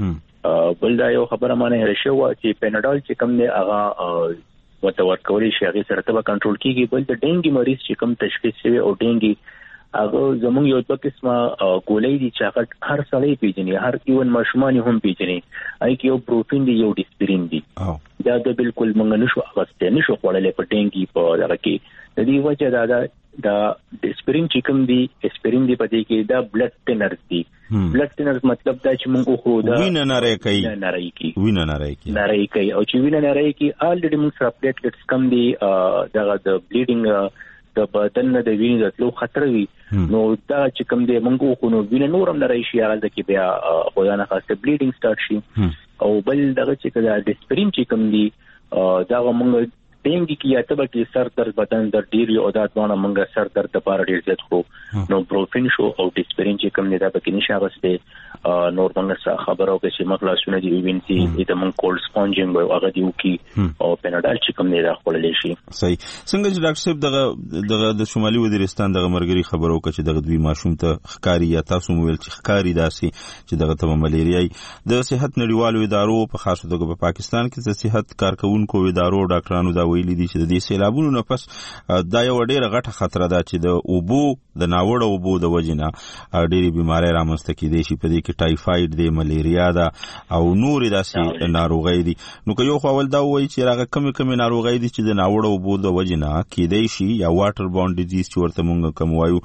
دی بل دا یو خبره مانه هرشه وا چې پیناډول چې کوم نه هغه وته ورکولې شي هغه سره ته کنټرول کیږي بل د ډینګي مریض چې کوم تشخیص شوی او ډینګي هغه زموږ یو څه قسمه ګولۍ دي چې هغه هر سړی پیژني هر ایون ماشومان هم پیژني اې کې یو پروتین دی یو ډیسپرین دی دا د بالکل مونږ نشو اغسته نشو خوړلې په ډینګي په دغه کې د دې وجه دا دا د ډیسپرین چې کوم دی اسپرین دی په دې کې دا بلډ ټینرز دی بلډ ټینرز مطلب دا چې موږ خو دا وینه نری کوي نری کوي وینه نری کوي نری کوي او چې وینه نری کوي الریډي موږ سره پلیټلیټس کم دی دا د بلیډینګ د بدن د وینې د تلو خطر وي نو دا چې کوم دی موږ خو نو وینه نورم نری شي هغه کې بیا خدانه خاصه بلیډینګ سٹارټ شي او بل دغه چې دا ډیسپرین چې کوم دی دا موږ ډینګي کې یا تبه کې سر درد بدن درد ډیر یو دا ځوانه منګه سر درد لپاره ډیر زیات خو نو پروفین شو او ډیسپرین چې کوم نه دا پکې نشه غسته نور منګه خبرو کې چې مخلصونه دی وینتي د من کولډ سپونجینګ او هغه دیو کې او پیناډال چې کوم نه دا خپلې شي صحیح څنګه چې ډاکټر صاحب دغه دغه د شمالي وزیرستان دغه مرګري خبرو کې چې دغه دوی ماشوم ته خکاری یا تاسو مویل چې خکاری داسي چې دغه ته ملیریای د صحت نړیوالو ادارو په خاصه توګه په پاکستان کې د صحت کارکونکو ادارو ډاکټرانو دا ویلي دي چې د دې سیلابونو نه پس دا یو ډېره غټه خطر ده چې د اوبو د ناوړه اوبو د وجنه ډېری بیماری رامنځته کېدې شي په دې کې ټایفاید دی ملیریا ده او نور داسې ناروغۍ دي نو که یو خو اول دا وایي چې هغه کمی کمی ناروغۍ دي چې د ناوړه اوبو د وجنه کېدې شي یا واټر باوند ډیزیز چې ورته مونږ کوم وایو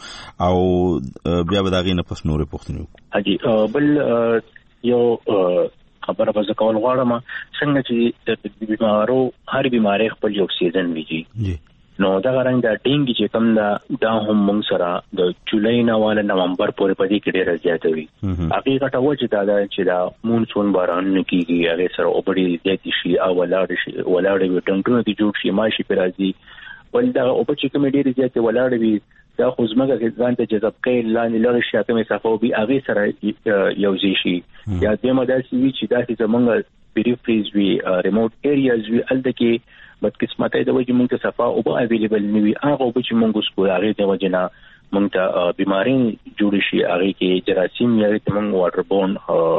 او بیا به دا غي نه پس نورې پوښتنې وکړو. اجي بل یو خبره به کول غواړم څنګه چې د بیمارو هر بیماری خپل یو سیزن ویږي نو دا غرنګ دا ډینګي چې کوم دا دا هم موږ سره د جولای نه والا نومبر پورې پدې کې ډېر زیات وي حقیقت و چې دا چې دا مونسون باران نه کیږي هغه سره اوبړي زیات شي او ولاړ شي ولاړ وي ټنګونه دي جوړ شي ماشي پر راځي ول دا او په چې کوم ډېر زیات ولاړ وي دا خو زمګه کې ځان ته جذب کوي لاندې لږ شي ته مسافه او بي هغه سره یو ځای شي یا د مداسي وی چې دا چې زمونږ پیریفریز وی ریموټ ایریاز وی الته کې بد قسمته د وجه مونږ ته صفه او به اویلیبل نیوي هغه به چې مونږ سکو هغه د وجه نه مونږ ته بیماری جوړ شي هغه کې جراثیم یا تمنګ واټر بورن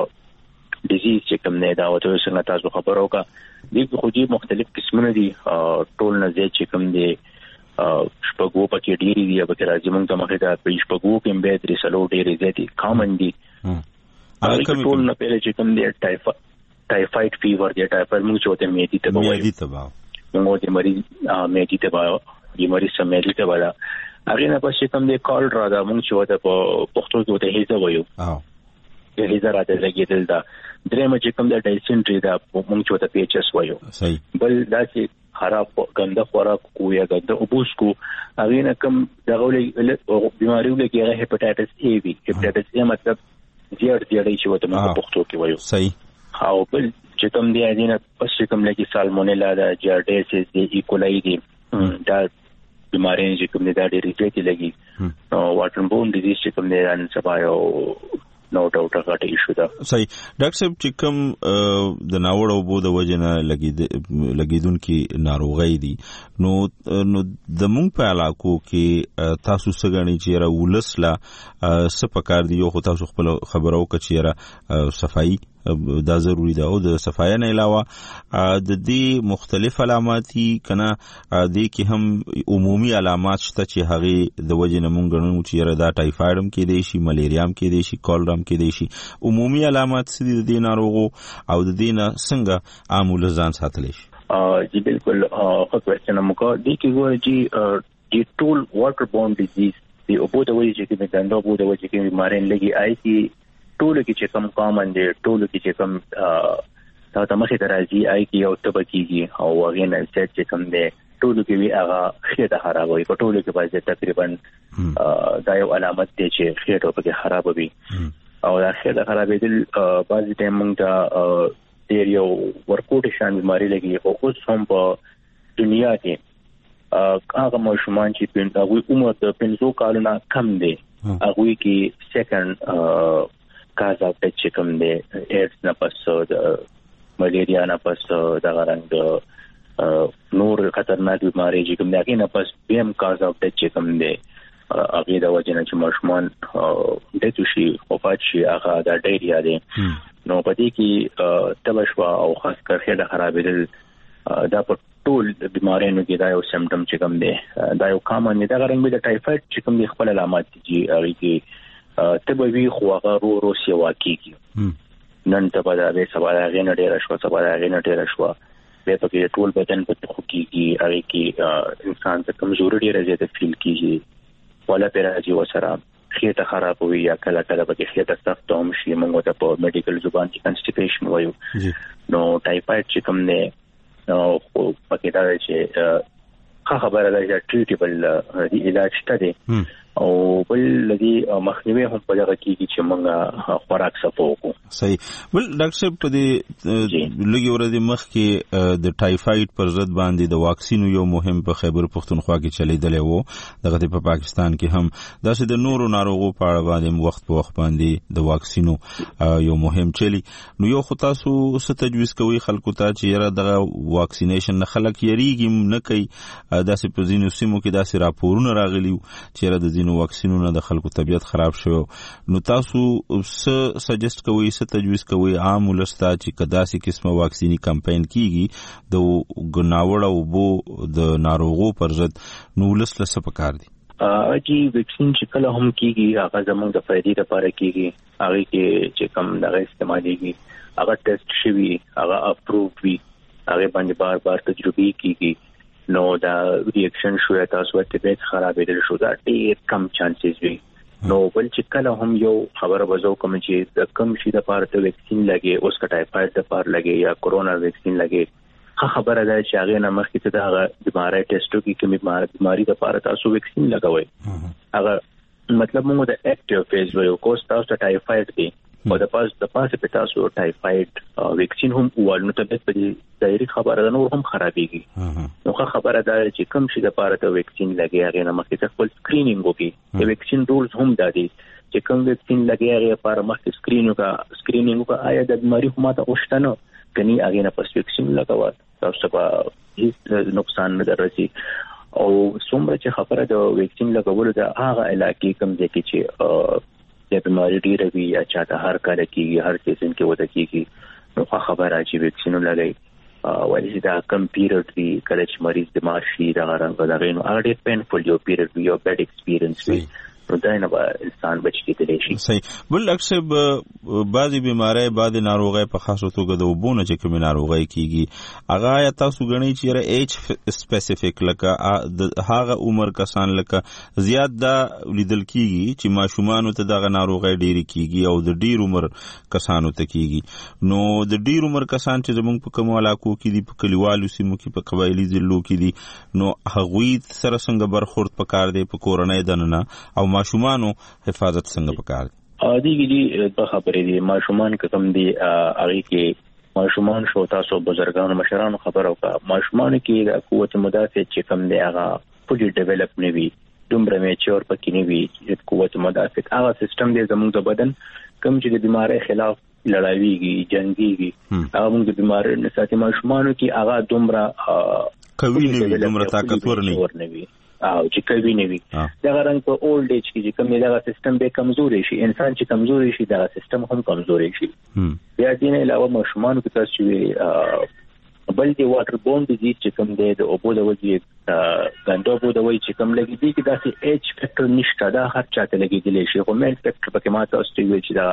ډیزیز چې کوم نه دا او ته څنګه تاسو خبرو کا دغه خو دي مختلف قسمونه دي ټول نه زیات چې کوم دي شپږو پکې ډېری دي به راځي مونږ ته مخه دا په شپږو کې به درې سلو ډېری زیاتي کامن دي هغه ټول نه پیل چې کوم دي ټایفاید ټایفاید فیور دی ټایفاید موږ چوته میدي ته وایو میدي ته وایو موږ د مریض میدي ته وایو د مریض سم میدي ته وایو هغه نه پښې کوم دی کال را دا موږ چوته په پښتو کې وته هیڅ وایو او د هیڅ راته لګیدل دا درېم چې کوم د ډایسنټری دا موږ چوته پی ایچ اس وایو صحیح بل دا چې خراب ګنده خوراک کو یا ګنده اوبوس کو هغه نه کوم دغه بیماری ولګي هغه هپاتایټس ای وی هپاتایټس ای مطلب زیات زیات چې وته موږ پښتو کې وایو صحیح او بل چې کوم دی دینه پس کوم لګي سالمونیلا دا جارډیسس دی ایکولای دی دا بیماری چې کوم دی دا ډېری زیاتې لګي او واټر بورن ډیزیز چې کوم دی ان سبا یو نو ډاوټ غټ ایشو ده صحیح ډاکټر صاحب چې کوم د ناوړ او بو د وجنه لګید لګیدون کې ناروغي دي نو نو د مونږ په علاقو کې تاسو څنګه چې را ولسلا سپکار دی یو خو تاسو خپل خبرو کچېره صفائی دا ضروری ده او د صفای نه علاوه د دې مختلف علاماتي کنه د کې هم عمومي علامات شته چې هغه د وجه نه مونږ غنو چې دا ټایفاید هم کې دی شي ملیریا هم کې دی شي کولرا هم کې دی شي عمومي علامات څه دي د ناروغو او د دې نه څنګه عامل ځان ساتل شي جی بالکل خو کوېسچن مو کو دي کې ګور جی د ټول واټر بورن ډیزیز دی او په د وجه چې د ګندو په د وجه کې بیمارین لګي آی سی ټول کې چې کم کامن دي ټول کې چې کم تا ته مخې ته راځي آی کې او تبه کېږي او هغه نه چې کم دي ټول کې وی هغه خېټه خرابوي په ټول کې باید تقریبا دا یو علامت دی چې خېټه په کې خرابوي او دا خېټه خرابېدل بعضی ټایم موږ ته ډېر یو ورکوټ شان بیماری لګي او اوس هم په دنیا کې هغه ماشومان چې په هغه عمر د پنځو کالونو کم دي هغه کې سیکنډ کاز اف ډیت چې کوم دی ایډز نه پس د ملیریا نه پس د غرنګ نور خطرناک بیماری چې کوم دی هغه نه پس بیم کاز اف ډیت چې کوم دی هغه د وجه نه چې ماشومان ډیت شي وفات شي هغه د ډایریا دی نو په دې کې تبشوا او خاص کر خېټه خرابېدل دا په ټول بیماریو کې دا یو سیمټم چې کوم دی دا یو کامن دی دا غرنګ د ټایفاید چې کوم دی خپل علامات دي هغه کې تبه وی خو هغه رو رو سی واکیږي نن تبه دا به سبا هغه نه ډیر شو سبا هغه نه ډیر شو به په کې ټول بدن په خو کېږي هغه کې انسان ته کمزوري ډیره زیاته فیل کیږي ولا پر راځي وسره خېټه خراب وي یا کله کله به خېټه سخت هم شي موږ ته په میډیکل زبان کې کنسټیپیشن وایو نو ټایفاید چې کوم نه او پکې دا چې ښه خبره ده چې ټریټیبل علاج شته دی او بل لدی مخنیوي هم په لږه کېږي چې موږ خوراک صفو کو صحیح بل ډاکټر صاحب په دې لږی ورځې مخ کې د ټایفاید پر ضد باندې د واکسینو یو مهم په خیبر پختونخوا کې چلیدلی وو دغه په پاکستان کې هم داسې د نورو ناروغو په اړه باندې وخت په وخت باندې د واکسینو یو مهم چلی نو یو خو تاسو څه تجویز کوي خلکو ته چې یاره دغه واکسینیشن نه خلک یریږي نه کوي داسې په ځینو سیمو کې داسې راپورونه راغلي چې یاره د ځینو واکسینونو د خلکو طبیعت خراب شوی نو تاسو څه سجست کوئ څه تجویز کوئ عام ولستا چې کداسې قسمه واکسینی کمپاین کیږي د ناوړه او بو د ناروغو پر ضد نو ولس له څه پکار دي اجي ویکسین چې کله هم کیږي هغه زموږ د فائدې لپاره کیږي هغه کې چې کوم دغه استعمالېږي هغه ټیسټ شوی هغه اپروቭ وي هغه باندې بار بار تجربه کیږي نو دا ریاکشن شو یا تاسو ته طبیعت خرابېدل شو دا ډېر کم چانسز وي نو بل چې کله هم یو خبره وځو کوم چې د کم شي د پاره ته ویکسین لګي اوس کا ټایفاید د پاره لګي یا کورونا ویکسین لګي ښه خبره ده چې هغه نه مخکې ته دا بیماری ټیسټو کې کومه بیماری د پاره تاسو ویکسین لګوي هغه مطلب موږ د اکټیو فیز وایو کوس تاسو ټایفاید دی او د پاس د پاسه په تاسو ټایفاید ویکسین هم ولنو طبيعت په دې ظاهري خبره ده نو هم خرابېږي نو خبره ده چې کوم شي د پاره ته ویکسین لګي هغه نه مخکې خپل سکرینینګ وکړي د ویکسین رولز هم دادي چې کوم ویکسین لګي هغه لپاره مخکې سکرینینګ کا سکرینینګ کا آیا د بیماری هم ماته اوشتنه کني هغه نه پس ویکسین لګاوه تاسو په هیڅ نقصان نه درسي او څومره چې خبره د ویکسین لګولو د هغه علاقې کوم ځای کې چې د بیماری ډیره وي یا چاته هر کال کېږي هر سیزن کې وته کېږي نو خبره چې ویکسین لګي ولې دا کم پیریډ وي کله چې مریض د ماشي د غرنګ د غینو اړ ډېر پینفول یو پیریډ وي یو بیډ ایکسپیرینس وي نو دا نه به انسان بچ کېدلی شي. صحیح. بل اکثر بعضی بیماری بعضی ناروغۍ په خاصه توګه د وبونه چې کومې ناروغۍ کیږي هغه یا تاسو غنئ چې ر ایج سپیسیفیک لکه هغه عمر کسان لکه زیات دا لیدل کیږي چې ماشومان ته دغه ناروغۍ ډېری کیږي او د ډیر عمر کسانو ته کیږي نو د ډیر عمر کسان چې زموږ په کوم علاقو کې دي په کلیوالو سیمو کې په قبایلی ضلعو کې دي نو هغوی سره څنګه برخورد پکار دی په کورنۍ دننه او ماشومانو حفاظت څنګه پکار دي؟ دیږي دي په خبرې دي ماشومان کوم دي هغه کې ماشومان شو تاسو بزرګانو مشرانو خبرو کا ماشومان کې د قوت مدافع چې کوم دی هغه فولي ډیولپ نه وي دومره میچور پکې نه وي چې قوت مدافع هغه سیستم دی زموږ د بدن کوم چې د بیماری خلاف لړاویږي جنگيږي هغه موږ د بیماری نساتي ماشومانو کې هغه دومره کوي نه وي دومره طاقتور نه وي او چې کوي نه وي دا غرنګ په اولډ ایج کې چې کوم دا سیستم به کمزوري شي انسان چې کمزوري شي دا سیستم هم کمزوري شي بیا دې نه علاوه ماشومان کې تاسو چې بل دی واټر بون ډیزیز چې کوم دی د اوبو د وجې ګاندو بو د وجې چې کوم لګي دي کې دا سي ایج فیکټر نشته دا هر چاته لګیدلی شي خو مین فیکټر پکې ماته اوسټي چې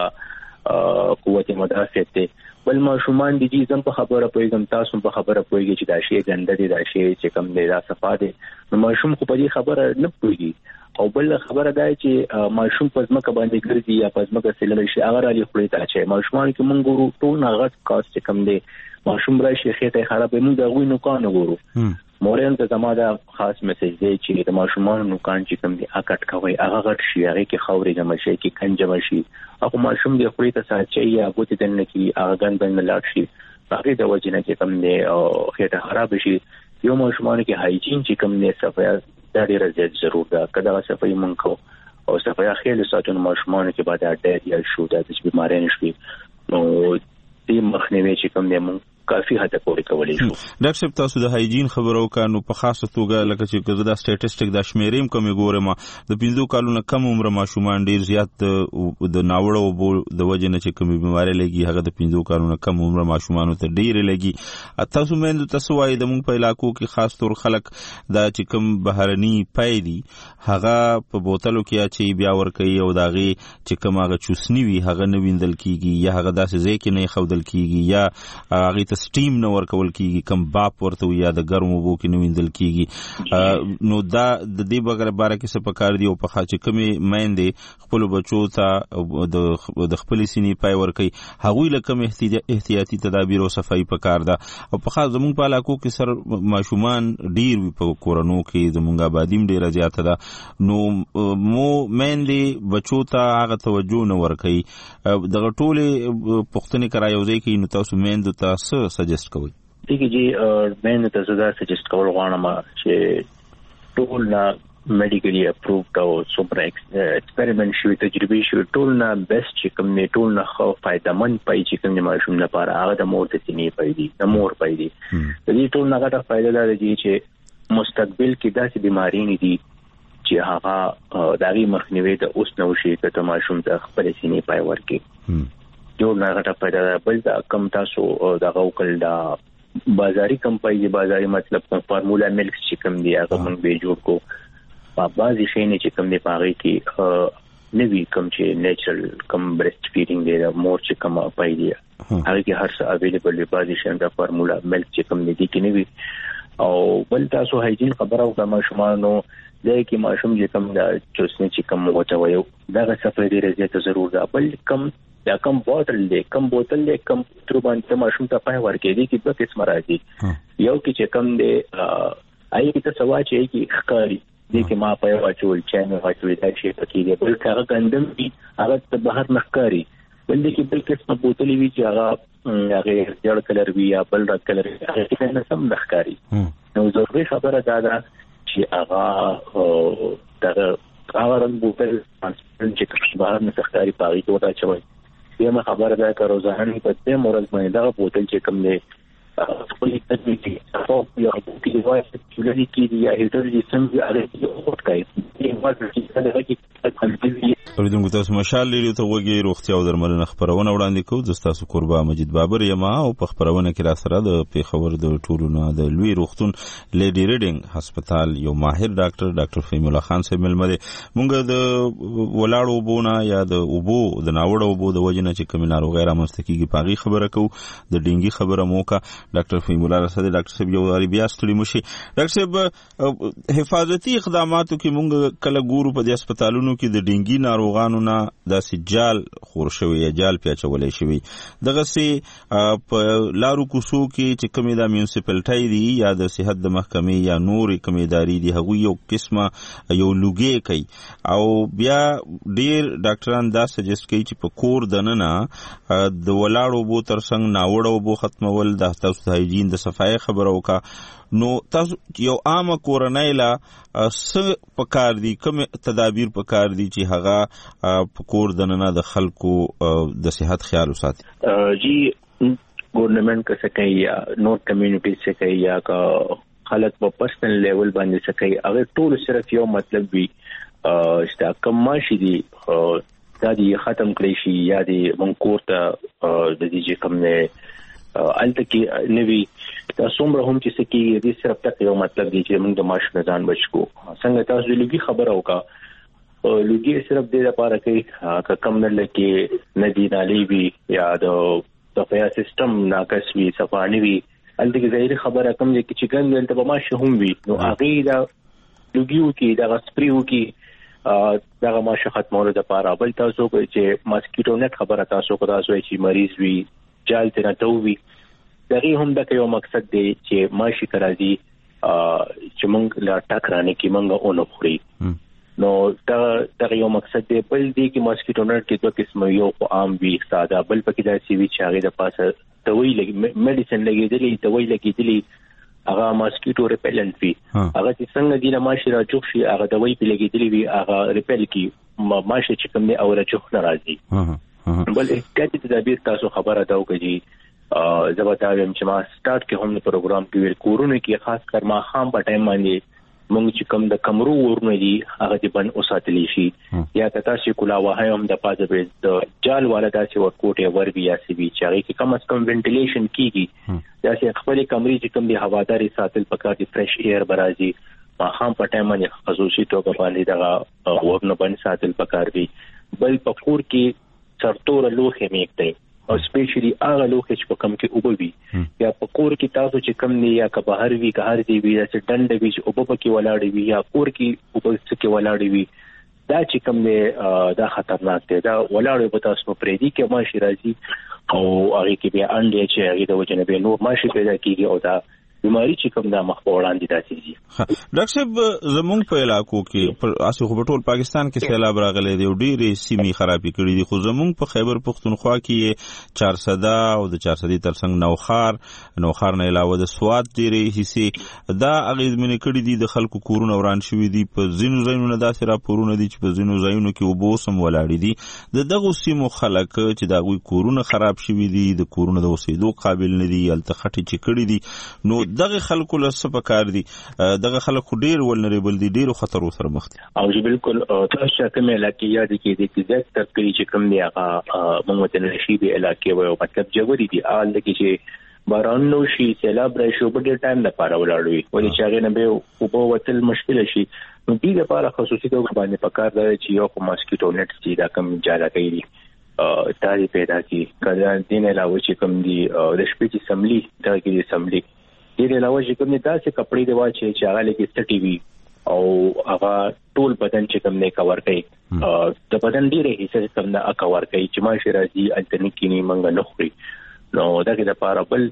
دا قوت مدافع ته بل ماشومان دي چې په خبره پويګم تاسو په خبره پويږي چې دا شی ګنده دي دا شی چې کوم دی دا صفه دي نو ماشوم خو په دې خبره نه پويږي او بل خبره دا چې ماشوم په ځمکه باندې ګرځي یا په ځمکه سلل شي هغه را لخړې ته چې ماشومان کې مونږ ګورو ټول نغت کاست چې کوم دی ماشوم راشي خېته خراب موږ دا غوي نو کانو ګورو مورین ته زموږ د خاص میسج دی چې د ماشومان نو کان چې کوم دی اکټ کوي هغه غټ شي هغه کې خوري جمع شي کې کنجم شي او ماشوم دی خوري ته ساتي یا ګوت دنه کې هغه ګن بن لاړ شي هغه د وجنه چې کوم دی او خېته خراب شي یو ماشومان کې هایجین چې کوم دی صفه دا ډیره زیات ضرور ده کله صفه یې مونږ کو او صفه خېل ساتون ماشومان کې بعد اډ یا شو د بیماری نشي نو دې مخنیوي چې کوم دی مونږ کافي حد پورې کولای شو. ډاکټر صاحب تاسو د هایجین خبرو کانو په خاصه توګه لکه چې ګزدا سټیټسټیک د شمیریم کومې ګورم د پنځو کالونو کم عمر ماشومان ډیر زیات د ناوړو د وجې نه چې کومې بیماری لګي هغه د پنځو کالونو کم عمر ماشومان ته ډیر لګي تاسو مېند تاسو وايي د مونږ په علاقو کې خاص تور خلک دا چې کوم بهرني پای دي هغه په بوتلو کې چې بیا ور کوي او داغي چې کوم هغه چوسنی وي هغه نه ویندل کیږي یا هغه داسې ځای کې نه خودل کیږي یا هغه سټیم نه ورکول کیږي کم باپ ورته یا د ګرمو بو کې نه ویندل کیږي نو دا د دې بغیر باره کې څه پکار دی او په خاطر کمې مېندې خپل بچو ته د خپل سینې پای ور کوي هغوی له کم احتیاطي تدابیر او صفایي پکار ده او په خاص زموږ په علاقو کې سر ماشومان ډیر په کورونو کې زموږ آبادیم ډیره زیاته ده نو مو مېندې بچو ته هغه توجه نه ور کوي دغه ټولې پښتنې کرایوځي کې نو تاسو مېندو ته څه سجست کوي؟ دیږي چې مېندو ته زدا سجست کول غواړم چې ټول نه میډیکلی اپرووډ او څومره ایکسپریمنټ شوی تجربه شوی ټول نه بیسټ چې کوم نه ټول نه خو فائدمن پای چې کوم نه ماشوم لپاره هغه د مور ته سینې پای دي د مور پای دي د دې ټول نه غټه فائدہ ده چې مستقبل کې داسې بیماری نه دي چې هغه داغي مخنیوي د اوس نو شي ته ماشوم ته خپل سینې پای ورکي جو نه غټه فائدہ ده بل دا کم تاسو دغه وکړ دا بازاري کمپاین بازاري مطلب کوم فارمولا ملک چې کوم دی هغه موږ به جوړ کو په بازي شي نه چې کوم دی پاره کې نوی کوم چې نیچرل کوم برست فیډینګ دی دا مور چې کوم پای دی هغه کې هر څه اویلیبل دی بازي شي دا فارمولا ملک چې کوم دی کې نوی او بل تاسو هایجین خبره او د ماشومانو دای کې ماشوم چې کوم دا چوسنی چې کوم وته وایو دا څه ډیره زیاته ضرور ده بل کوم یا کم بوتل دی کم بوتل دی کم تر باندې ماشوم ته پای ورکې دي چې په قسم راځي یو کې چې کم دی آی کې ته سوا چې کې ښکاری دي کې ما پای واچول چې مې واچول دا شي پکې دی بل هغه ګندم دي هغه ته بهر مخکاري بل دې کې بل قسمه بوتلې وي چې هغه هغه جړ کلر وي یا بل رنګ کلر وي هغه څنګه سم نخکاری نو ضروري خبره دا ده چې هغه دغه هغه رنګ بوتل چې کوم بهر نه نخکاری پاږي ته وتا چوي یمه خبره ده که روزانه په دې مورز باندې دا بوتل چې کوم دی خپل تدریج او یو کې وایي چې لري کې یا هیټر دې سم هغه کې اوټ کوي یو ورته چې دا کې اوریدونکو تاسو مشال لري ته وګي روغتیا او درملنه خبرونه وړاندې کوو د تاسو قربا مجید بابر یما او په خبرونه کې را سره د پیښور د ټولونه د لوی روغتون لیډي ریډینګ هسپتال یو ماهر ډاکټر ډاکټر فهیم الله خان صاحب ملمده مونږ د ولاړو بونه یا د اوبو د ناوړو اوبو د وجنه چې کوم ناروغي رامنځته کیږي پاغي خبره کوو د ډینګي خبره موکا ډاکټر فهیم الله رسول ډاکټر صاحب یو اړ بیا ستړي مشي ډاکټر صاحب حفاظتي اقداماتو کې مونږ کله ګورو په دې هسپتالونو کې د ډینګي ناروغانو نه داسې جال خور شوی یا جال پیاچولې شوی دغه سي په لارو کوسو کې چې کومه د میونسپالټي دی یا د صحت د محکمې یا نور کومه ادارې دی هغه یو قسمه یو لوګي کوي او بیا ډیر ډاکټران دا سجست کوي چې په کور دننه د ولاړو بو ترڅنګ ناوړو بو ختمول د تاسو د هایجین د صفای خبرو کا نو تاسو یو عام کورنۍ لا څه پکار دي کوم تدابیر پکار دي چې هغه په کور دننه د خلکو د صحت خیال وساتي جی ګورنمنت کا څه کوي یا نور کمیونټي څه کوي یا کا خلک په پرسنل لیول باندې څه کوي هغه ټول صرف یو مطلب وي چې کم ماشي دي دا دي ختم کړی شي یا دي منکور ته د دې چې کوم نه الته کې نوی تاسو هم هم چې سکی دې صرف تک یو مطلب دی چې موږ د معاش نه ځان بچو څنګه تاسو لږی خبره وکا لږی صرف دې لپاره کې که کم نه لکه ندی نالی وی یا د صفایا سیستم ناقص وی صفانی وی الته کې ظاهري خبره کم دي چې ګنګل ته معاش هم وی نو هغه دا لږیو کې دا سپریو کې دا معاش ختمولو لپاره بل تاسو چې ماسکیټو نت خبره تاسو کو تاسو چې مریض وی جال ته نه تووي دغه هم د یو مقصد دی چې ماشي کرازي چې موږ لا ټاکرانه کې موږ اونو خوري نو دا د یو مقصد دی بل دی کې ماسکیټو نت کې دوه قسم یو عام وی ساده بل پکې دا سی وی چې هغه د پاسه دوی لګي میډیسن لګیدلې دوی لګیدلې هغه ماسکیټو ریپیلنت وی هغه چې څنګه دی نه ماشي راجوخ شي هغه دوی په لګیدلې وی هغه ریپیل کی ماشي چې کوم نه او راجوخ ناراضي بل احتیاطي تدابیر تاسو خبره دا وکړي زبرداویم چې ما سٹارټ کې هم پروګرام کې ویل کورونه کې خاص کر ما خام په ټایم باندې موږ چې کوم د کمرو ورونه دي هغه دې بن اوساتلی شي یا تاسو کولا واه هم د پازه د جال والا داسې ورکوټه ور بیا سی وی چې هغه کې کم از کم وینټیلیشن کیږي داسې خپل کمرې چې کوم دی هواداري ساتل پکار دي فرش ایر برازي ما خام په ټایم باندې خصوصي توګه باندې دغه ورونه بن ساتل پکار دي بل پکور کې سرتور لوخه میکته او سپیشلی هغه لوخه چې په کم کې وبوي یا په کور کې تاسو چې کم نه یا که بهر وی که هر دی وی چې ډنډ وی چې وبو کې ولاړ وی یا کور کې وبو کې ولاړ وی دا چې کم نه دا خطرناک دی دا ولاړ په تاسو پرې دی کې ماشي راځي او هغه کې بیا انډې چې هغه د وجنه به نور ماشي پیدا کیږي او دا بیماری چې کوم د مخ په وړاندې داسې دي ډاکټر صاحب زمونږ په علاقو کې پر اسې خو په ټول پاکستان کې سیلاب راغلی دی او ډېرې سیمې خرابې کړې دي خو زمونږ په خیبر پختونخوا کې چارسده او د چارسدې ترڅنګ نوخار نوخار نه علاوه د سوات ډېرې حصې دا اغېزمنې کړي دي د خلکو کورونه وران شوي دي په ځینو ځایونو داسې راپورونه دي چې په ځینو ځایونو کې اوبه اوس هم ولاړې دي د دغو سیمو خلک چې د هغوی کورونه خراب شوي دي د کورونه د اوسېدو قابل نه دي هلته خټې چې کړي دي نو دغه خلکو له څه پکار دي دغه خلکو ډیر ولنریبل دي ډیرو خطرو سره مخ دي او جی بالکل تاسو کومه علاقې یاد کې دي چې زیات تر کلی چې کوم دی هغه موږ ته نشي به علاقې وایو مطلب جوړی دي آل د کې چې باران نو شي سیلاب راشي په ډیر ټایم لپاره ولاړوي ولې چې هغه نه به او په وتل مشکل شي نو دې لپاره خصوصي توګه باندې پکار دی چې یو ماسکیټو نت چې دا کم جاله کوي تاری پیدا کی کله دین علاوه چې کوم دی د شپې چې سملی دا کې سملی دې علاوه چې کوم داسې کپڑے دی واچي چې هغه لکه سټي وي او هغه ټول بدن چې کوم نه کور کوي د بدن ډیره حصہ کوم نه کور کوي چې ماشه راځي التنی کینی منګ نه خوري نو دا کې د پاره بل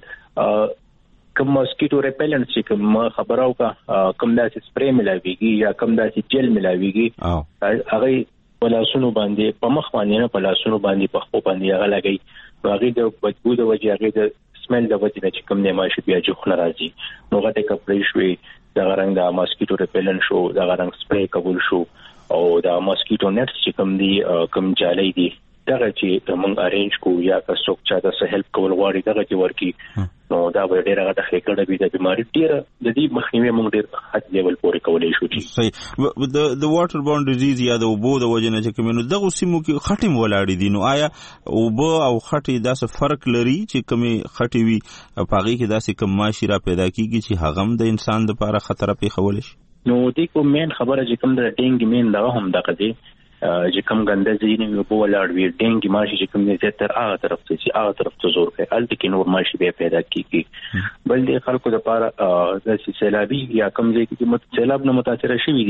کوم ماسکیټو ریپیلنت چې کوم خبرو کا کوم داسې سپری ملاويږي یا کوم داسې جل ملاويږي هغه په لاسونو باندې په مخ باندې نه په لاسونو باندې په خپل باندې هغه لګي هغه د بدبو د وجه هغه د سمل د وجه چې کوم نه ماشي بیا جوخ ناراضي نو هغه د کپړې شوي د غرنګ د ماسکیټو ریپلن شو د غرنګ سپری قبول شو او د ماسکیټو نټس چې کوم دي کوم جالي دي دغه چې موږ ارینج کو یا که څوک چا د سهل کول غواړي دغه چې ورکی نو دا به ډیره غټه خېکړه به د بیماری ډیره د دې مخنیوي موږ ډیر حد لیول پورې کولای شو. صحیح. د د واټر بورن ډیزیز یا د اوبو د وجه نه چې کومینو دغه سیمو کې خټې ولاړې دي نو آیا اوبو او خټې داسې فرق لري چې کومي خټې وي پاغي کې داسې کوم ماشي را پیدا کیږي چې هغه د انسان لپاره خطر پیښول شي؟ نو دې کوم مین خبره چې کوم د ډینګ مین دغه هم دغه دی چې کوم ګنده ځینې یو په ولاړ وی ډینګ ماشي چې کوم دې تر هغه طرف ته چې هغه طرف ته زور کوي الته کې نور ماشي به پیدا کیږي بل دې خلکو لپاره د سیلابي یا کوم ځای کې مت سیلاب نه متاثر شي دي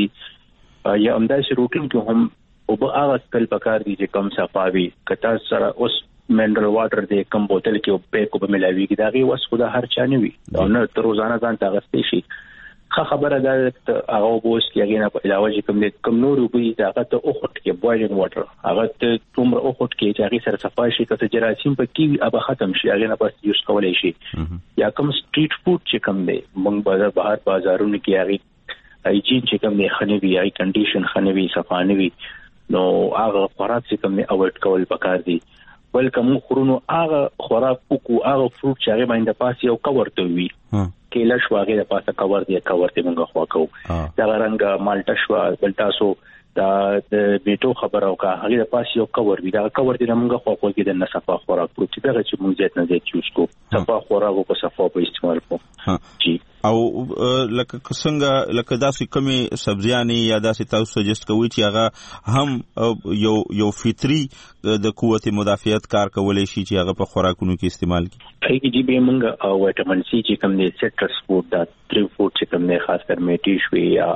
یا همداسې روټین کې هم او په هغه سکل پکار دي چې کوم صفاوي کته سره اوس منرل واټر دې کوم بوتل کې او په کوم ملاوي کې دا غي وس خو د هر چا نه وي او نه تر روزانه ځان تاغستې شي خه خبره ده هغه بوس کې هغه نه په علاوه چې کوم دې کوم نور وګړي دا هغه ته اوخټ کې بوایلینګ واټر هغه ته څومره اوخټ کې چې هغه سره صفای شي کته جراثیم په کې ابه ختم شي هغه نه بس یوز کولای شي یا کوم سټریټ فود چې کوم دی موږ بازار بهر بازارونو کې هغه ایجین چې کوم دی خنوي ای کنډیشن خنوي صفانوي نو هغه خوراک چې کوم دی اوایډ کول پکار دي بل کوم خورونو هغه خوراک کو هغه فروټ چې هغه باندې پاس یو کور ته وي کېلا شو هغه د پاسه کور دی کور ته موږ خوا کوو دا رنګ مالټا شو بل تاسو دا د بیٹو خبرو کا هغه د پاسه یو کور دی دا کور دی موږ خوا کوو کې د نصفه خوراک پروت دی چې موږ زیات نه زیات یوز کوو صفه خوراک په صفه په استعمال کوو جی او لکه څنګه لکه داسې کمی سبزیانې یا داسې تاسو سجست کوي چې هغه هم یو یو فطری د قوت مدافعت کار کولای شي چې هغه په خوراکونو کې استعمال کړي هغه کې جی به موږ او وټامین سی چې کوم دی سټرس فود دا تری فود چې کوم دی خاص کر میټي شوی یا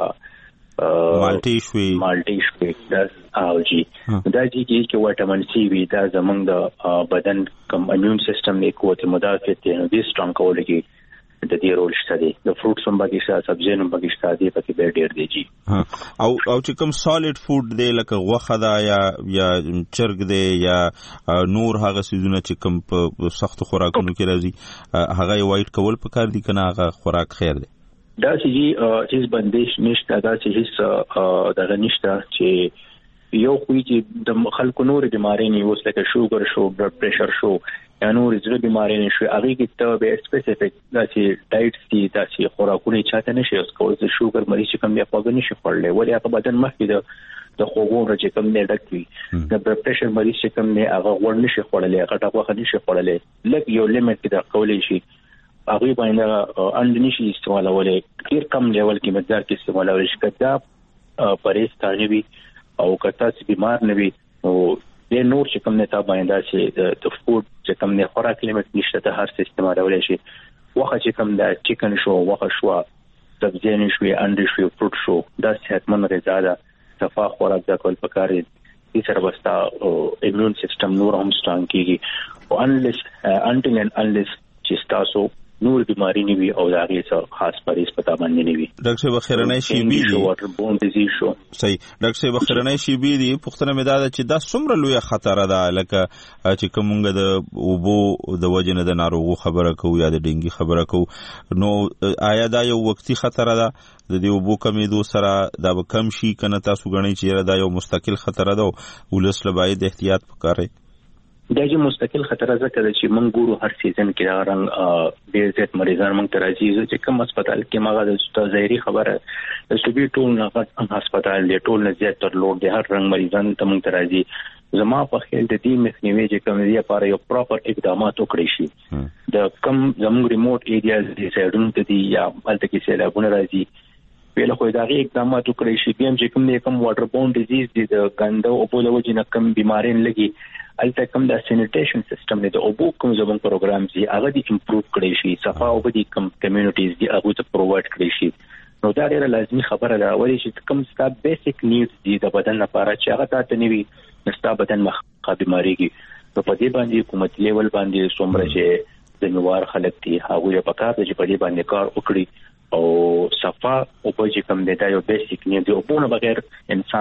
مالټي شوی مالټي شوی دا او جی دا جی کې وټامین سی وی دا زمونږ د بدن کوم ایمیون سیستم دی قوت مدافعت دی نو دې سترونګ کول کې د دې رول شته دي د فروټس هم باقي شته سبزیانو باقي شته دي پکې به ډېر دي جی او او چې کوم سالډ فود دی لکه غوښه دا یا یا چرګ دی یا نور هغه سيزونه چې کوم په سخت خوراکونو کې راځي هغه وایټ کول پکار دي کنه هغه خوراک خیر دی دا چې جی چیز بندش نشته دا چې هیڅ دغه نشته چې یو خو چې د خلکو نور بیماری نه اوس لکه شوګر شو بلډ پريشر شو یا نور زړه بیماری نه شو هغه کې ته به سپیسیفیک دا چې ډایټ دي دا چې خوراکونه چاته نشي اوس کول چې شوګر مریض چې کوم یا پاګ نشي خورلې ولې هغه بدن مخکې د د خوګونو چې کوم نه ډک وي د بلډ پريشر مریض چې کوم نه هغه ور نشي خورلې هغه ټاکو نشي خورلې لکه یو لیمټ کې د کولای شي هغه باندې اند نشي استعمالولې ډیر کم لیول کې مقدار کې استعمالول شي کدا پرېز تانوي او کته چې بیمار نه وي او د نور چې کوم نه تا باندې چې د فود چې کوم نه خوراک لیمټ نشته ته هر څه استعمالولای شي واخه چې کوم د چکن شو واخه شو سبزیانې شو انډې شو فروټ شو دا صحتمند غذا ده صفا خوراک د کول پکار دي چې سره وستا ایمیون سیستم نور هم سترونګ کیږي او انلیس انټل ان انلیس چې تاسو نور بیماری نه وي او دا غي څه خاص پریز پتا باندې نه وي ډاکټر بخیرنۍ شیبی دی واټر بورن ډیزیز شو صحیح ډاکټر بخیرنۍ شیبی دی پښتنه مې دا چې دا څومره لوی خطر ده لکه چې کومګه د اوبو د وجنه د ناروغو خبره کو یا د ډینګي خبره کو نو آیا دا یو وقتی خطر ده د دې اوبو کمیدو سره دا به کم شي کنه تاسو غنئ چې دا یو مستقل خطر ده ولس له باید احتیاط وکړي دا چې مستقل خطر ذکر چې موږ ګورو هر سیزن کې دا رنګ ډېر زیات مریضان موږ ته راځي چې کوم هسپتال کې ماغه د ظاهري خبره د سبي ټول نه هسپتال دی ټول نه زیات تر لوړ دی هر رنګ مریضان ته موږ ته راځي زما په خیال د دې مخنیوي چې کوم دی لپاره یو پراپر اقدامات وکړي شي د کم زموږ ریموټ ایریاز دي سایډونو ته دي یا الته کې سیلابونه راځي ویل خو دا غي اقدامات وکړي شي بیا چې کوم نه کوم واټر بورن ډیزیز دي د ګنده او په لوجه نه کم بیمارین لګي الته کوم د سینیټیشن سیستم د اوبو کوم زمون پروګرام دي هغه دي امپروو کړي شي صفا او دي کوم کمیونټیز دي هغه ته پرووایډ کړي شي نو دا ډیره لازمي خبره ده ولې چې کوم ستا بیسیک نیډز دي د بدن لپاره چې هغه ته نوي نستا بدن مخه بیماریږي نو په دې باندې حکومت لیول باندې څومره چې د نوار خلک دي هغه یې پکار دي چې په دې باندې کار وکړي او صفا او په چې کوم دی دا یو بیسیک نیډ دی او په بغیر انسان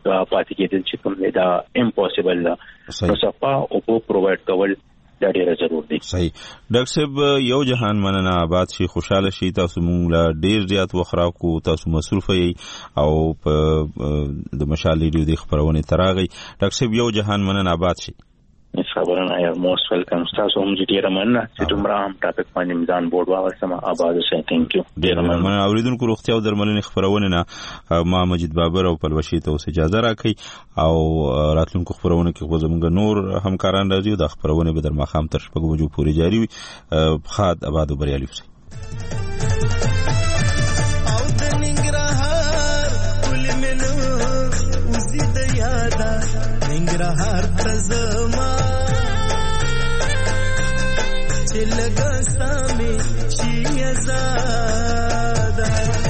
پاتې کېدل چې کوم دا امپوسیبل ده. نو صفا او په پرووایډ کول دا ډیره ضرور دي. صحیح. ډاکټر صاحب یو جهان مننه، آباد شي، خوشاله شي. تاسو مونږ لا ډیر زیات وخراکو، تاسو مصروف یې او په د مشال ریډیو د خبرونه تراغي. ډاکټر صاحب یو جهان مننه، آباد شي. خبرونه یا موست ویلکم. تاسو هم ډیره مننه چې تمرا هم ټاپک باندې میزان بورډ واغسم. آباد شي. ثانک یو. ډیره مننه. اوریدونکو روغتیا او درملنې خبرونه نه ما مجید بابر او پلوشي ته اوس اجازه راکړي او راتلونکو خبرونه کې خو زموږ نور همکاران راځي او د خبرونه به در مخام تر شپږ بجو پورې جاری وي. خاد آباد او بریالي اوسئ. ننګرهار ته زما چې لږه سامې شي آزاده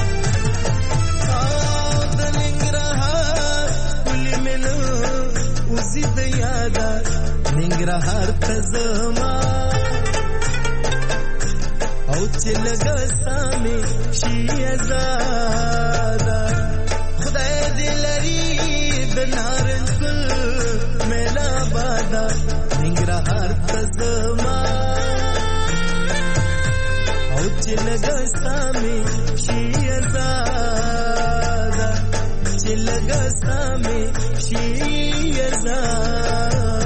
او د ننګرهار ښکلې مې نه وځي د یاده. ننګرهار ته زما او چې لږه سامې شي آزاده. خدای دې لري د نارنج ننګرهار ته زما او چې لږه سامې شي آزاده، چې لږه سامې شي آزاده.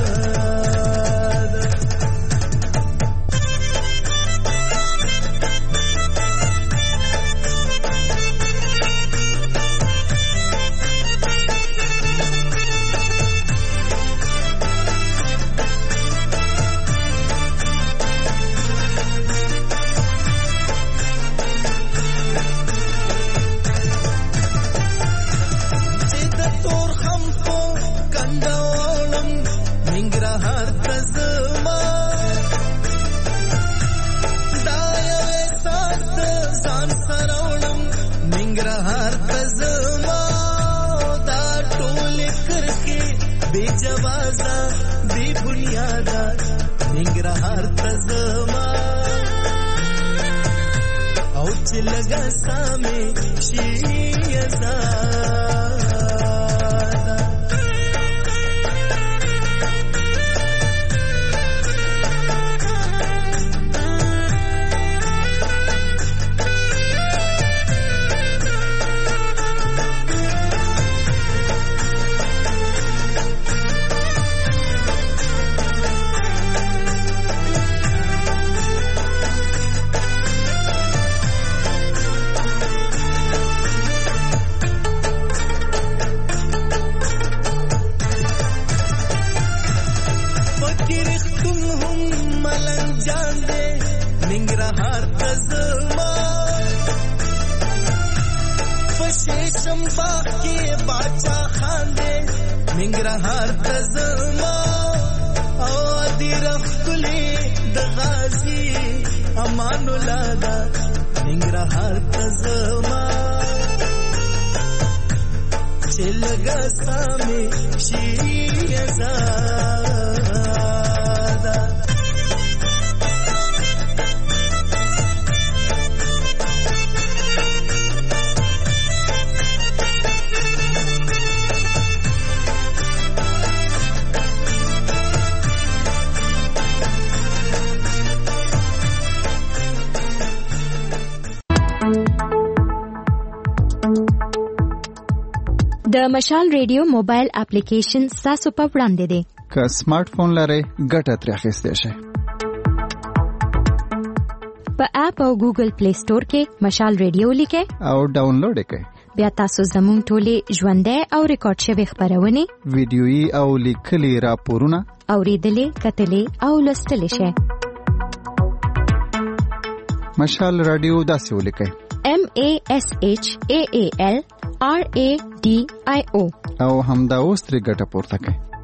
ننګرهار ته زما او چې لږه سامې شي آزاده. ننګرهار ته زما او ادیر خپلې د غازی امان الله دا. ننګرهار ته زما چې لږه سامې شي آزاده. د مشال ریډیو موبایل اپلیکیشن تاسو په وړاندې دی. که سمارټ فون لرئ ګټه ترې اخیستی شئ. په اپ او ګوګل پلی سٹور کې مشال ریډیو لیکئ او ډاونلوډ یې کړئ. بیا تاسو زموږ ټولې ژوندۍ او ریکارډ شوې خبرونه، ویډیويي او لیکلي راپورونه اوریدلې، کتلې او لوستلې شئ. مشال رادیو داسې ولیکئ: M A S H A A L R A D I O او همدا اوس ترې ګټه پورته کړئ.